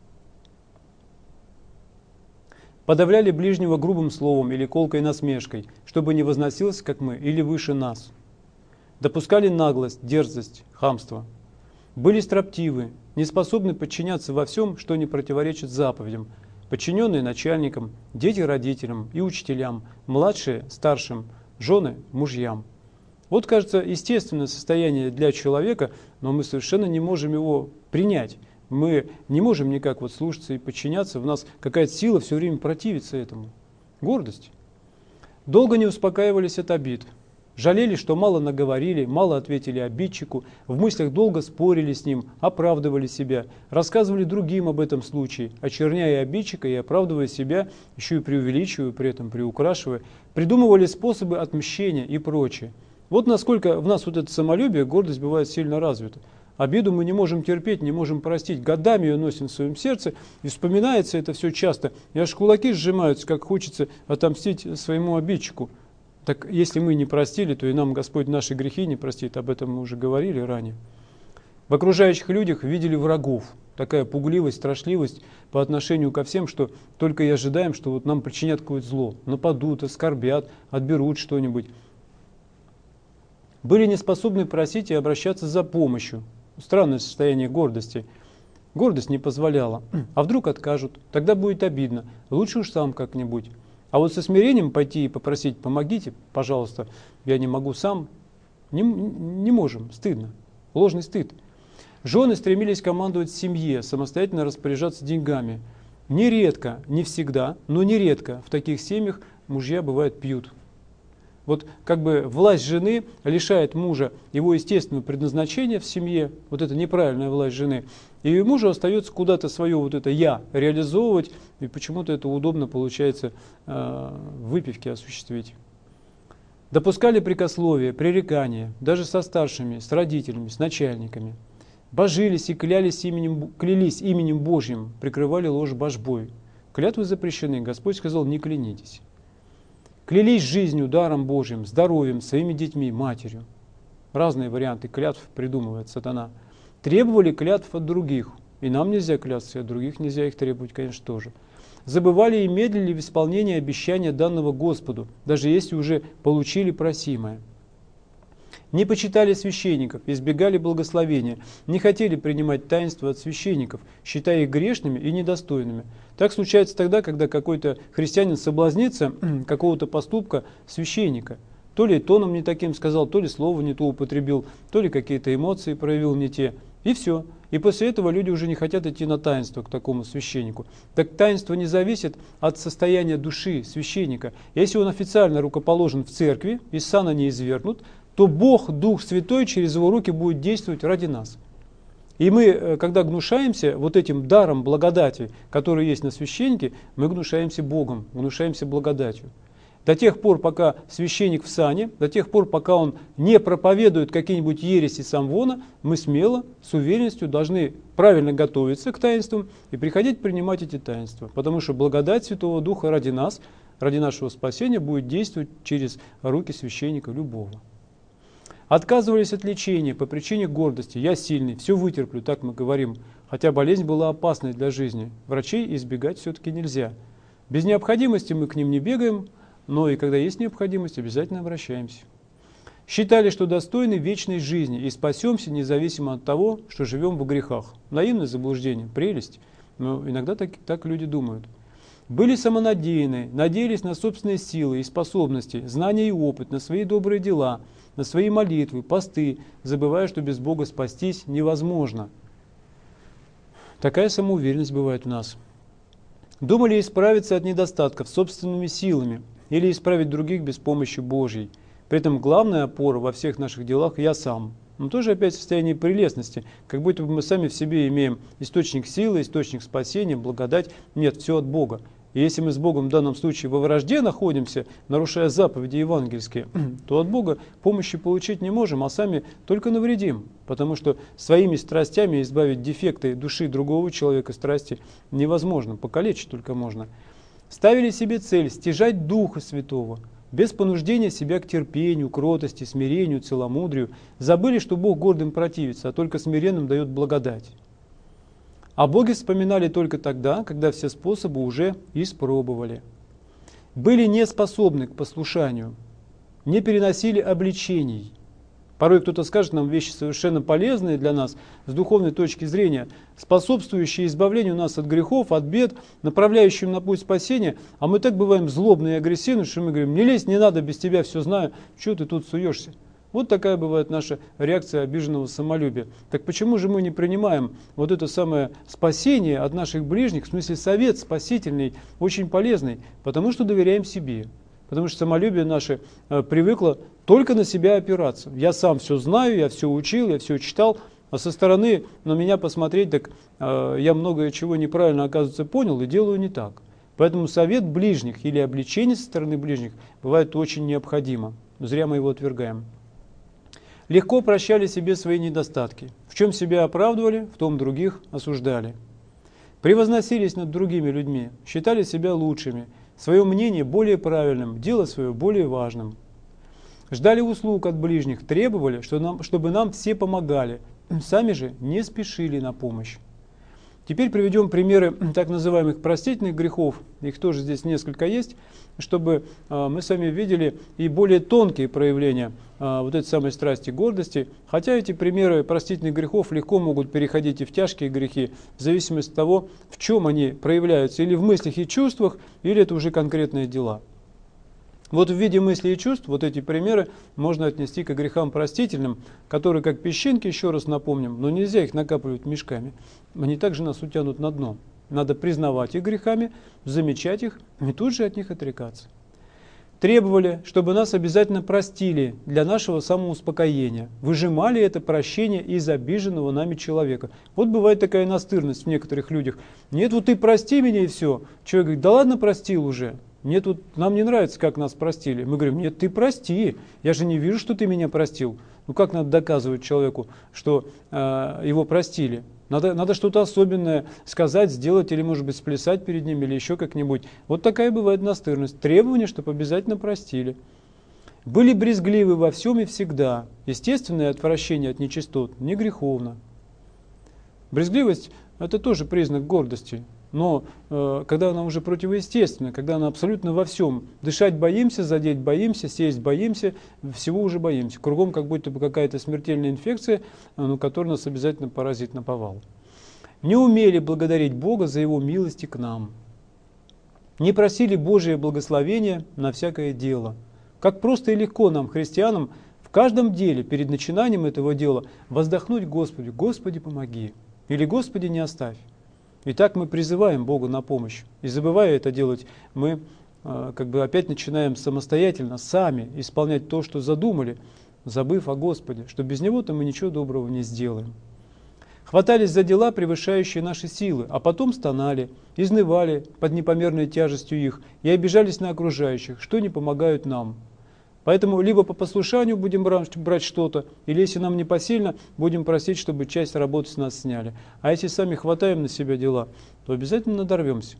Подавляли ближнего грубым словом или колкой насмешкой, чтобы не возносился, как мы, или выше нас. Допускали наглость, дерзость, хамство. Были строптивы, не способны подчиняться во всем, что не противоречит заповедям, подчиненные начальникам, дети родителям и учителям, младшие старшим, жены мужьям. Вот, кажется, естественное состояние для человека, но мы совершенно не можем его принять. Мы не можем никак вот слушаться и подчиняться, в нас какая-то сила все время противится этому. Гордость. Долго не успокаивались от обид. Жалели, что мало наговорили, мало ответили обидчику, в мыслях долго спорили с ним, оправдывали себя, рассказывали другим об этом случае, очерняя обидчика и оправдывая себя, еще и преувеличивая, при этом приукрашивая, придумывали способы отмщения и прочее. Вот насколько в нас вот это самолюбие, гордость бывает сильно развита. Обиду мы не можем терпеть, не можем простить. Годами ее носим в своем сердце, и вспоминается это все часто. И аж кулаки сжимаются, как хочется отомстить своему обидчику. Так если мы не простили, то и нам Господь наши грехи не простит. Об этом мы уже говорили ранее. В окружающих людях видели врагов. Такая пугливость, страшливость по отношению ко всем, что только и ожидаем, что вот нам причинят какое-то зло. Нападут, оскорбят, отберут что-нибудь. Были не способны просить и обращаться за помощью. странное состояние гордости. Гордость не позволяла. А вдруг откажут? Тогда будет обидно. Лучше уж сам как-нибудь. А вот со смирением пойти и попросить: помогите, пожалуйста, я не могу сам, не можем, стыдно. Ложный стыд. Жены стремились командовать в семье, самостоятельно распоряжаться деньгами. Нередко, не всегда, но нередко в таких семьях мужья, бывает, пьют. Вот как бы власть жены лишает мужа его естественного предназначения в семье, вот это неправильная власть жены, и мужу остается куда-то свое вот это «я» реализовывать, и почему-то это удобно получается выпивки осуществить. Допускали прикословия, пререкания, даже со старшими, с родителями, с начальниками. Божились и клялись именем Божьим, прикрывали ложь божбой. Клятвы запрещены, Господь сказал: не клянитесь. Клялись жизнью, даром Божьим, здоровьем, своими детьми, матерью. Разные варианты клятв придумывает сатана. Требовали клятв от других. И нам нельзя клясться, и от других нельзя их требовать, конечно, тоже. Забывали и медлили в исполнении обещания данного Господу, даже если уже получили просимое. Не почитали священников, избегали благословения, не хотели принимать таинства от священников, считая их грешными и недостойными. Так случается тогда, когда какой-то христианин соблазнится какого-то поступка священника. То ли тоном не таким сказал, то ли слово не то употребил, то ли какие-то эмоции проявил не те. И все. И после этого люди уже не хотят идти на таинство к такому священнику. Так таинство не зависит от состояния души священника. Если он официально рукоположен в церкви, из сана не извергнут, то Бог, Дух Святой, через его руки будет действовать ради нас. И мы, когда гнушаемся вот этим даром благодати, который есть на священнике, мы гнушаемся Богом, гнушаемся благодатью. До тех пор, пока священник в сане, до тех пор, пока он не проповедует какие-нибудь ереси самвона, мы смело, с уверенностью должны правильно готовиться к таинствам и приходить принимать эти таинства. Потому что благодать Святого Духа ради нас, ради нашего спасения будет действовать через руки священника любого. Отказывались от лечения по причине гордости. Я сильный, все вытерплю, так мы говорим. Хотя болезнь была опасной для жизни. Врачей избегать все-таки нельзя. Без необходимости мы к ним не бегаем, но и когда есть необходимость, обязательно обращаемся. Считали, что достойны вечной жизни и спасемся независимо от того, что живем во грехах. Наивное заблуждение, прелесть, но иногда так люди думают. Были самонадеянны, надеялись на собственные силы и способности, знания и опыт, на свои добрые дела, на свои молитвы, посты, забывая, что без Бога спастись невозможно. Такая самоуверенность бывает у нас. Думали исправиться от недостатков собственными силами или исправить других без помощи Божьей. При этом главная опора во всех наших делах «я сам». Но тоже опять в состоянии прелестности, как будто бы мы сами в себе имеем источник силы, источник спасения, благодать. Нет, все от Бога. И если мы с Богом в данном случае во вражде находимся, нарушая заповеди евангельские, то от Бога помощи получить не можем, а сами только навредим. Потому что своими страстями избавить дефекты души другого человека, страсти, невозможно, покалечить только можно. Ставили себе цель стяжать Духа Святого, без понуждения себя к терпению, кротости, смирению, целомудрию. Забыли, что Бог гордым противится, а только смиренным дает благодать. О Боге вспоминали только тогда, когда все способы уже испробовали. Были не способны к послушанию, не переносили обличений. Порой кто-то скажет нам вещи совершенно полезные для нас с духовной точки зрения, способствующие избавлению нас от грехов, от бед, направляющим на путь спасения, а мы так бываем злобны и агрессивны, что мы говорим: не лезь, не надо, без тебя все знаю, чего ты тут суешься? Вот такая бывает наша реакция обиженного самолюбия. Так почему же мы не принимаем вот это самое спасение от наших ближних, в смысле совет спасительный, очень полезный? Потому что доверяем себе. Потому что самолюбие наше привыкло только на себя опираться. Я сам все знаю, я все учил, я все читал, а со стороны на меня посмотреть, так я многое чего неправильно, оказывается, понял и делаю не так. Поэтому совет ближних или обличение со стороны ближних бывает очень необходимо. Зря мы его отвергаем. Легко прощали себе свои недостатки. В чем себя оправдывали, в том других осуждали. Превозносились над другими людьми, считали себя лучшими, свое мнение более правильным, дело свое более важным. Ждали услуг от ближних, требовали, чтобы нам все помогали, сами же не спешили на помощь. Теперь приведем примеры так называемых простительных грехов, их тоже здесь несколько есть, чтобы мы с вами видели и более тонкие проявления вот этой самой страсти гордости, хотя эти примеры простительных грехов легко могут переходить и в тяжкие грехи, в зависимости от того, в чем они проявляются, или в мыслях и чувствах, или это уже конкретные дела. Вот в виде мыслей и чувств вот эти примеры можно отнести к грехам простительным, которые как песчинки, еще раз напомним, но нельзя их накапливать мешками. Они также нас утянут на дно. Надо признавать их грехами, замечать их и тут же от них отрекаться. Требовали, чтобы нас обязательно простили для нашего самоуспокоения. Выжимали это прощение из обиженного нами человека. Вот бывает такая настырность в некоторых людях. Нет, вот ты прости меня и все. Человек говорит, да ладно, простил уже. Нет, вот нам не нравится, как нас простили. Мы говорим, нет, ты прости, я же не вижу, что ты меня простил. Ну как надо доказывать человеку, что его простили? Надо что-то особенное сказать, сделать, или, может быть, сплясать перед ним, или еще как-нибудь. Вот такая бывает настырность. Требование, чтобы обязательно простили. Были брезгливы во всем и всегда. Естественное отвращение от нечистот не греховно. Брезгливость – это тоже признак гордости. Но когда она уже противоестественна, когда она абсолютно во всем. Дышать боимся, задеть боимся, сесть боимся, всего уже боимся. Кругом как будто бы какая-то смертельная инфекция, которая нас обязательно поразит наповал. Не умели благодарить Бога за Его милости к нам. Не просили Божие благословения на всякое дело. Как просто и легко нам, христианам, в каждом деле, перед начинанием этого дела, воздохнуть Господи, Господи, помоги. Или Господи, не оставь. И так мы призываем Бога на помощь. И забывая это делать, мы опять начинаем самостоятельно, сами исполнять то, что задумали, забыв о Господе, что без Него-то мы ничего доброго не сделаем. Хватались за дела, превышающие наши силы, а потом стонали, изнывали под непомерной тяжестью их и обижались на окружающих, что не помогают нам. Поэтому либо по послушанию будем брать что-то, или если нам не посильно, будем просить, чтобы часть работы с нас сняли. А если сами хватаем на себя дела, то обязательно надорвемся.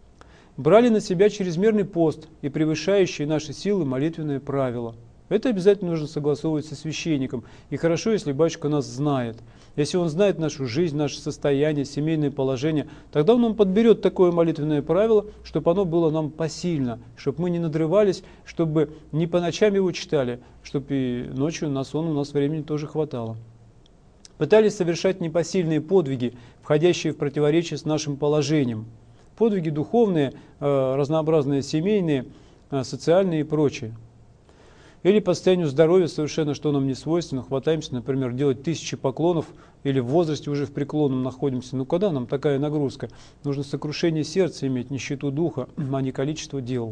Брали на себя чрезмерный пост и превышающие наши силы молитвенные правила. Это обязательно нужно согласовывать со священником. И хорошо, если батюшка нас знает. Если он знает нашу жизнь, наше состояние, семейное положение, тогда он нам подберет такое молитвенное правило, чтобы оно было нам посильно, чтобы мы не надрывались, чтобы не по ночам его читали, чтобы и ночью на сон у нас времени тоже хватало. Пытались совершать непосильные подвиги, входящие в противоречие с нашим положением. Подвиги духовные, разнообразные семейные, социальные и прочие. Или по состоянию здоровья совершенно, что нам не свойственно, хватаемся, например, делать 1000 поклонов, или в возрасте уже в преклонном находимся. Ну когда нам такая нагрузка? Нужно сокрушение сердца иметь, нищету духа, а не количество дел.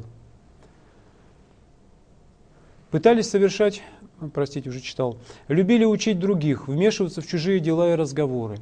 Пытались совершать, уже читал, любили учить других, вмешиваться в чужие дела и разговоры.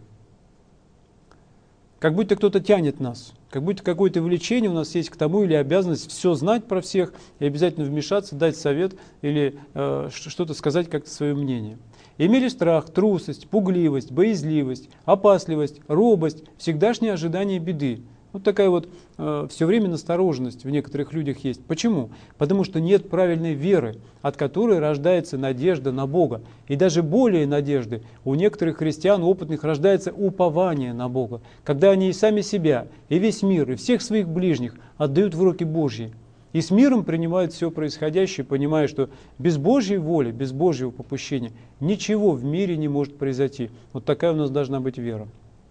Как будто кто-то тянет нас, как будто какое-то влечение у нас есть к тому или обязанность все знать про всех и обязательно вмешаться, дать совет или что-то сказать, как-то свое мнение. Имели страх, трусость, пугливость, боязливость, опасливость, робость, всегдашнее ожидание беды. Вот такая вот все время настороженность в некоторых людях есть. Почему? Потому что нет правильной веры, от которой рождается надежда на Бога. И даже более надежды у некоторых христиан опытных рождается упование на Бога, когда они и сами себя, и весь мир, и всех своих ближних отдают в руки Божьи. И с миром принимают все происходящее, понимая, что без Божьей воли, без Божьего попущения ничего в мире не может произойти. Вот такая у нас должна быть вера.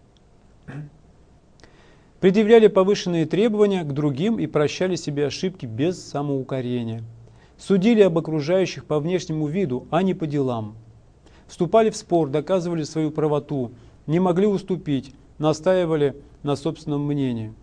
Предъявляли повышенные требования к другим и прощали себе ошибки без самоукорения. Судили об окружающих по внешнему виду, а не по делам. Вступали в спор, доказывали свою правоту, не могли уступить, настаивали на собственном мнении.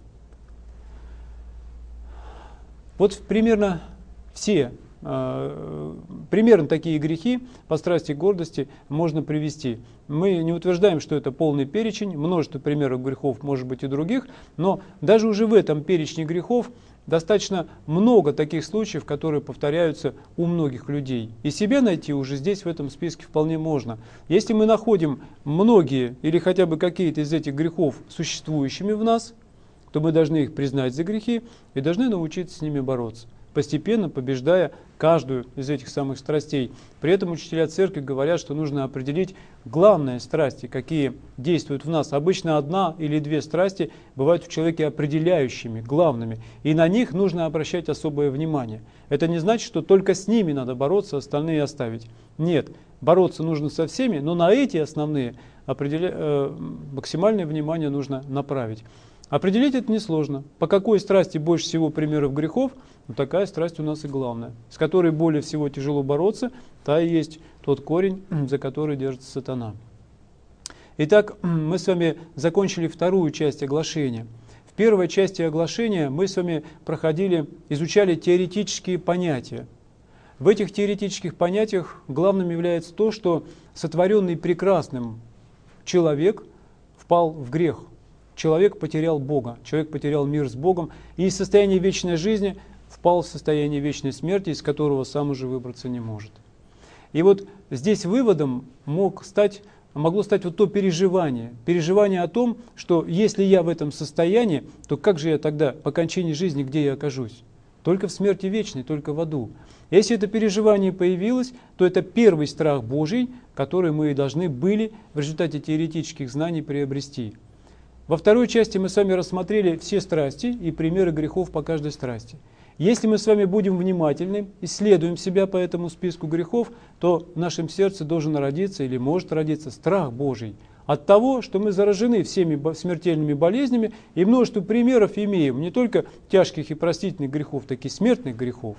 Вот примерно все, примерно такие грехи по страсти и гордости можно привести. Мы не утверждаем, что это полный перечень, множество примеров грехов, может быть и других, но даже уже в этом перечне грехов достаточно много таких случаев, которые повторяются у многих людей. И себя найти уже здесь в этом списке вполне можно. Если мы находим многие или хотя бы какие-то из этих грехов существующими в нас, то мы должны их признать за грехи и должны научиться с ними бороться. постепенно побеждая каждую из этих самых страстей. При этом учителя церкви говорят, что нужно определить главные страсти, какие действуют в нас. Обычно одна или две страсти бывают в человеке определяющими, главными, и на них нужно обращать особое внимание. Это не значит, что только с ними надо бороться, остальные оставить. Нет, бороться нужно со всеми, но на эти основные максимальное внимание нужно направить. Определить это несложно. По какой страсти больше всего примеров грехов, такая страсть у нас и главная. С которой более всего тяжело бороться, та и есть тот корень, за который держится сатана. Итак, мы с вами закончили вторую часть оглашения. В первой части оглашения мы с вами изучали теоретические понятия. В этих теоретических понятиях главным является то, что сотворенный прекрасным человек впал в грех. Человек потерял Бога, человек потерял мир с Богом и из состояния вечной жизни впал в состояние вечной смерти, из которого сам уже выбраться не может. И вот здесь выводом могло стать вот то переживание о том, что если я в этом состоянии, то как же я тогда по окончании жизни, где я окажусь? Только в смерти вечной, только в аду. Если это переживание появилось, то это первый страх Божий, который мы должны были в результате теоретических знаний приобрести. Во второй части мы с вами рассмотрели все страсти и примеры грехов по каждой страсти. Если мы с вами будем внимательны, исследуем себя по этому списку грехов, то в нашем сердце должен родиться или может родиться страх Божий от того, что мы заражены всеми смертельными болезнями и множество примеров имеем, не только тяжких и простительных грехов, так и смертных грехов.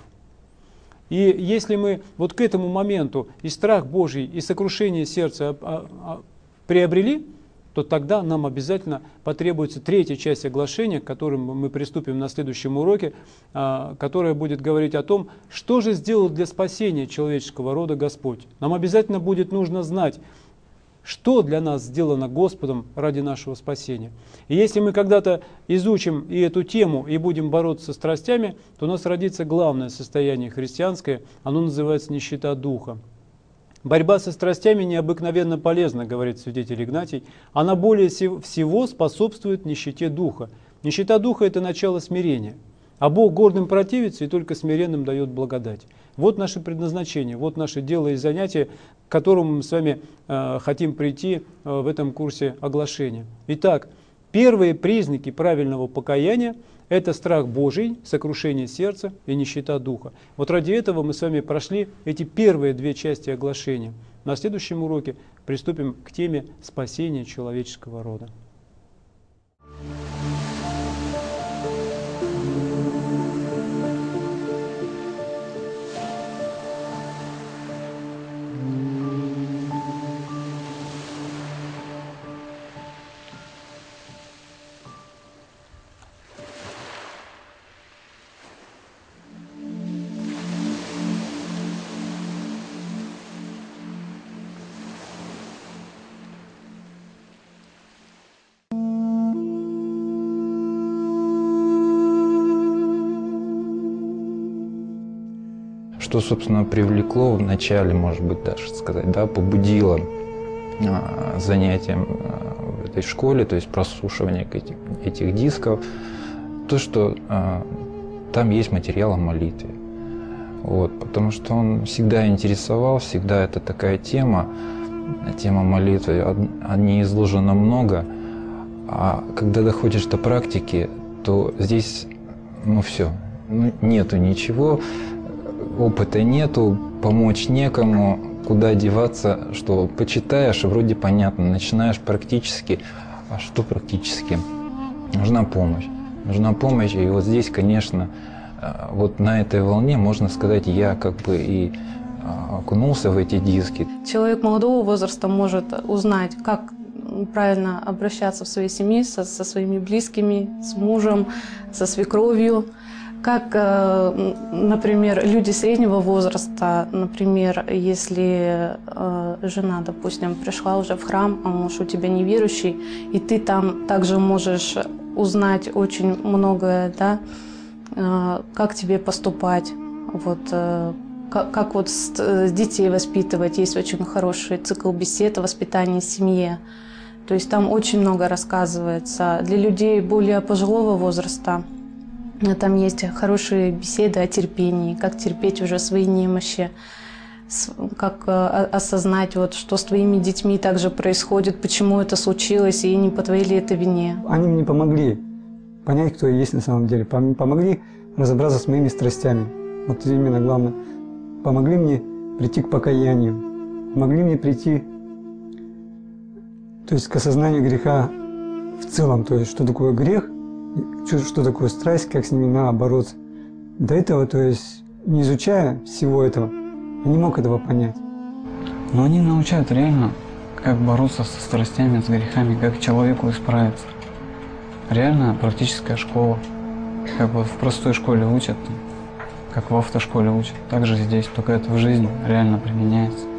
И если мы вот к этому моменту и страх Божий, и сокрушение сердца приобрели, то тогда нам обязательно потребуется третья часть оглашения, к которой мы приступим на следующем уроке, которая будет говорить о том, что же сделал для спасения человеческого рода Господь. Нам обязательно будет нужно знать, что для нас сделано Господом ради нашего спасения. И если мы когда-то изучим и эту тему, и будем бороться со страстями, то у нас родится главное состояние христианское, оно называется нищета духа. Борьба со страстями необыкновенно полезна, говорит святитель Игнатий. Она более всего способствует нищете духа. Нищета духа – это начало смирения. А Бог гордым противится и только смиренным дает благодать. Вот наше предназначение, вот наше дело и занятие, к которому мы с вами хотим прийти в этом курсе оглашения. Итак, первые признаки правильного покаяния – это страх Божий, сокрушение сердца и нищета духа. Вот ради этого мы с вами прошли эти первые две части оглашения. На следующем уроке приступим к теме спасения человеческого рода. Что, собственно, привлекло в начале, может быть, даже сказать, да, побудило занятием в этой школе, то есть прослушивание этих дисков, то, что там есть материал о молитве. Вот, потому что он всегда интересовал, всегда это такая тема молитвы, о ней изложено много, а когда доходишь до практики, то здесь, все, нету ничего, опыта нету, помочь некому, куда деваться, что почитаешь, вроде понятно, начинаешь практически, а что практически? Нужна помощь, и вот здесь, конечно, вот на этой волне, можно сказать, я как бы и окунулся в эти диски. Человек молодого возраста может узнать, как правильно обращаться в своей семье со своими близкими, с мужем, со свекровью. Как, например, люди среднего возраста, например, если жена, допустим, пришла уже в храм, а муж у тебя неверующий, и ты там также можешь узнать очень многое, да, как тебе поступать, вот, как вот детей воспитывать. Есть очень хороший цикл бесед о воспитании в семье. То есть там очень много рассказывается. Для людей более пожилого возраста Там есть хорошие беседы о терпении, как терпеть уже свои немощи, как осознать, вот, что с твоими детьми также происходит, почему это случилось, и не по твоей ли это вине. Они мне помогли понять, кто я есть на самом деле, помогли разобраться с моими страстями. Вот именно главное, помогли мне прийти к покаянию, помогли мне прийти, то есть к осознанию греха в целом, то есть что такое грех, что такое страсть, как с ними надо бороться. До этого, то есть не изучая всего этого, я не мог этого понять. Но они научают реально, как бороться со страстями, с грехами, как человеку исправиться. Реально практическая школа. Как вот в простой школе учат, как в автошколе учат. Так же здесь, только это в жизни реально применяется.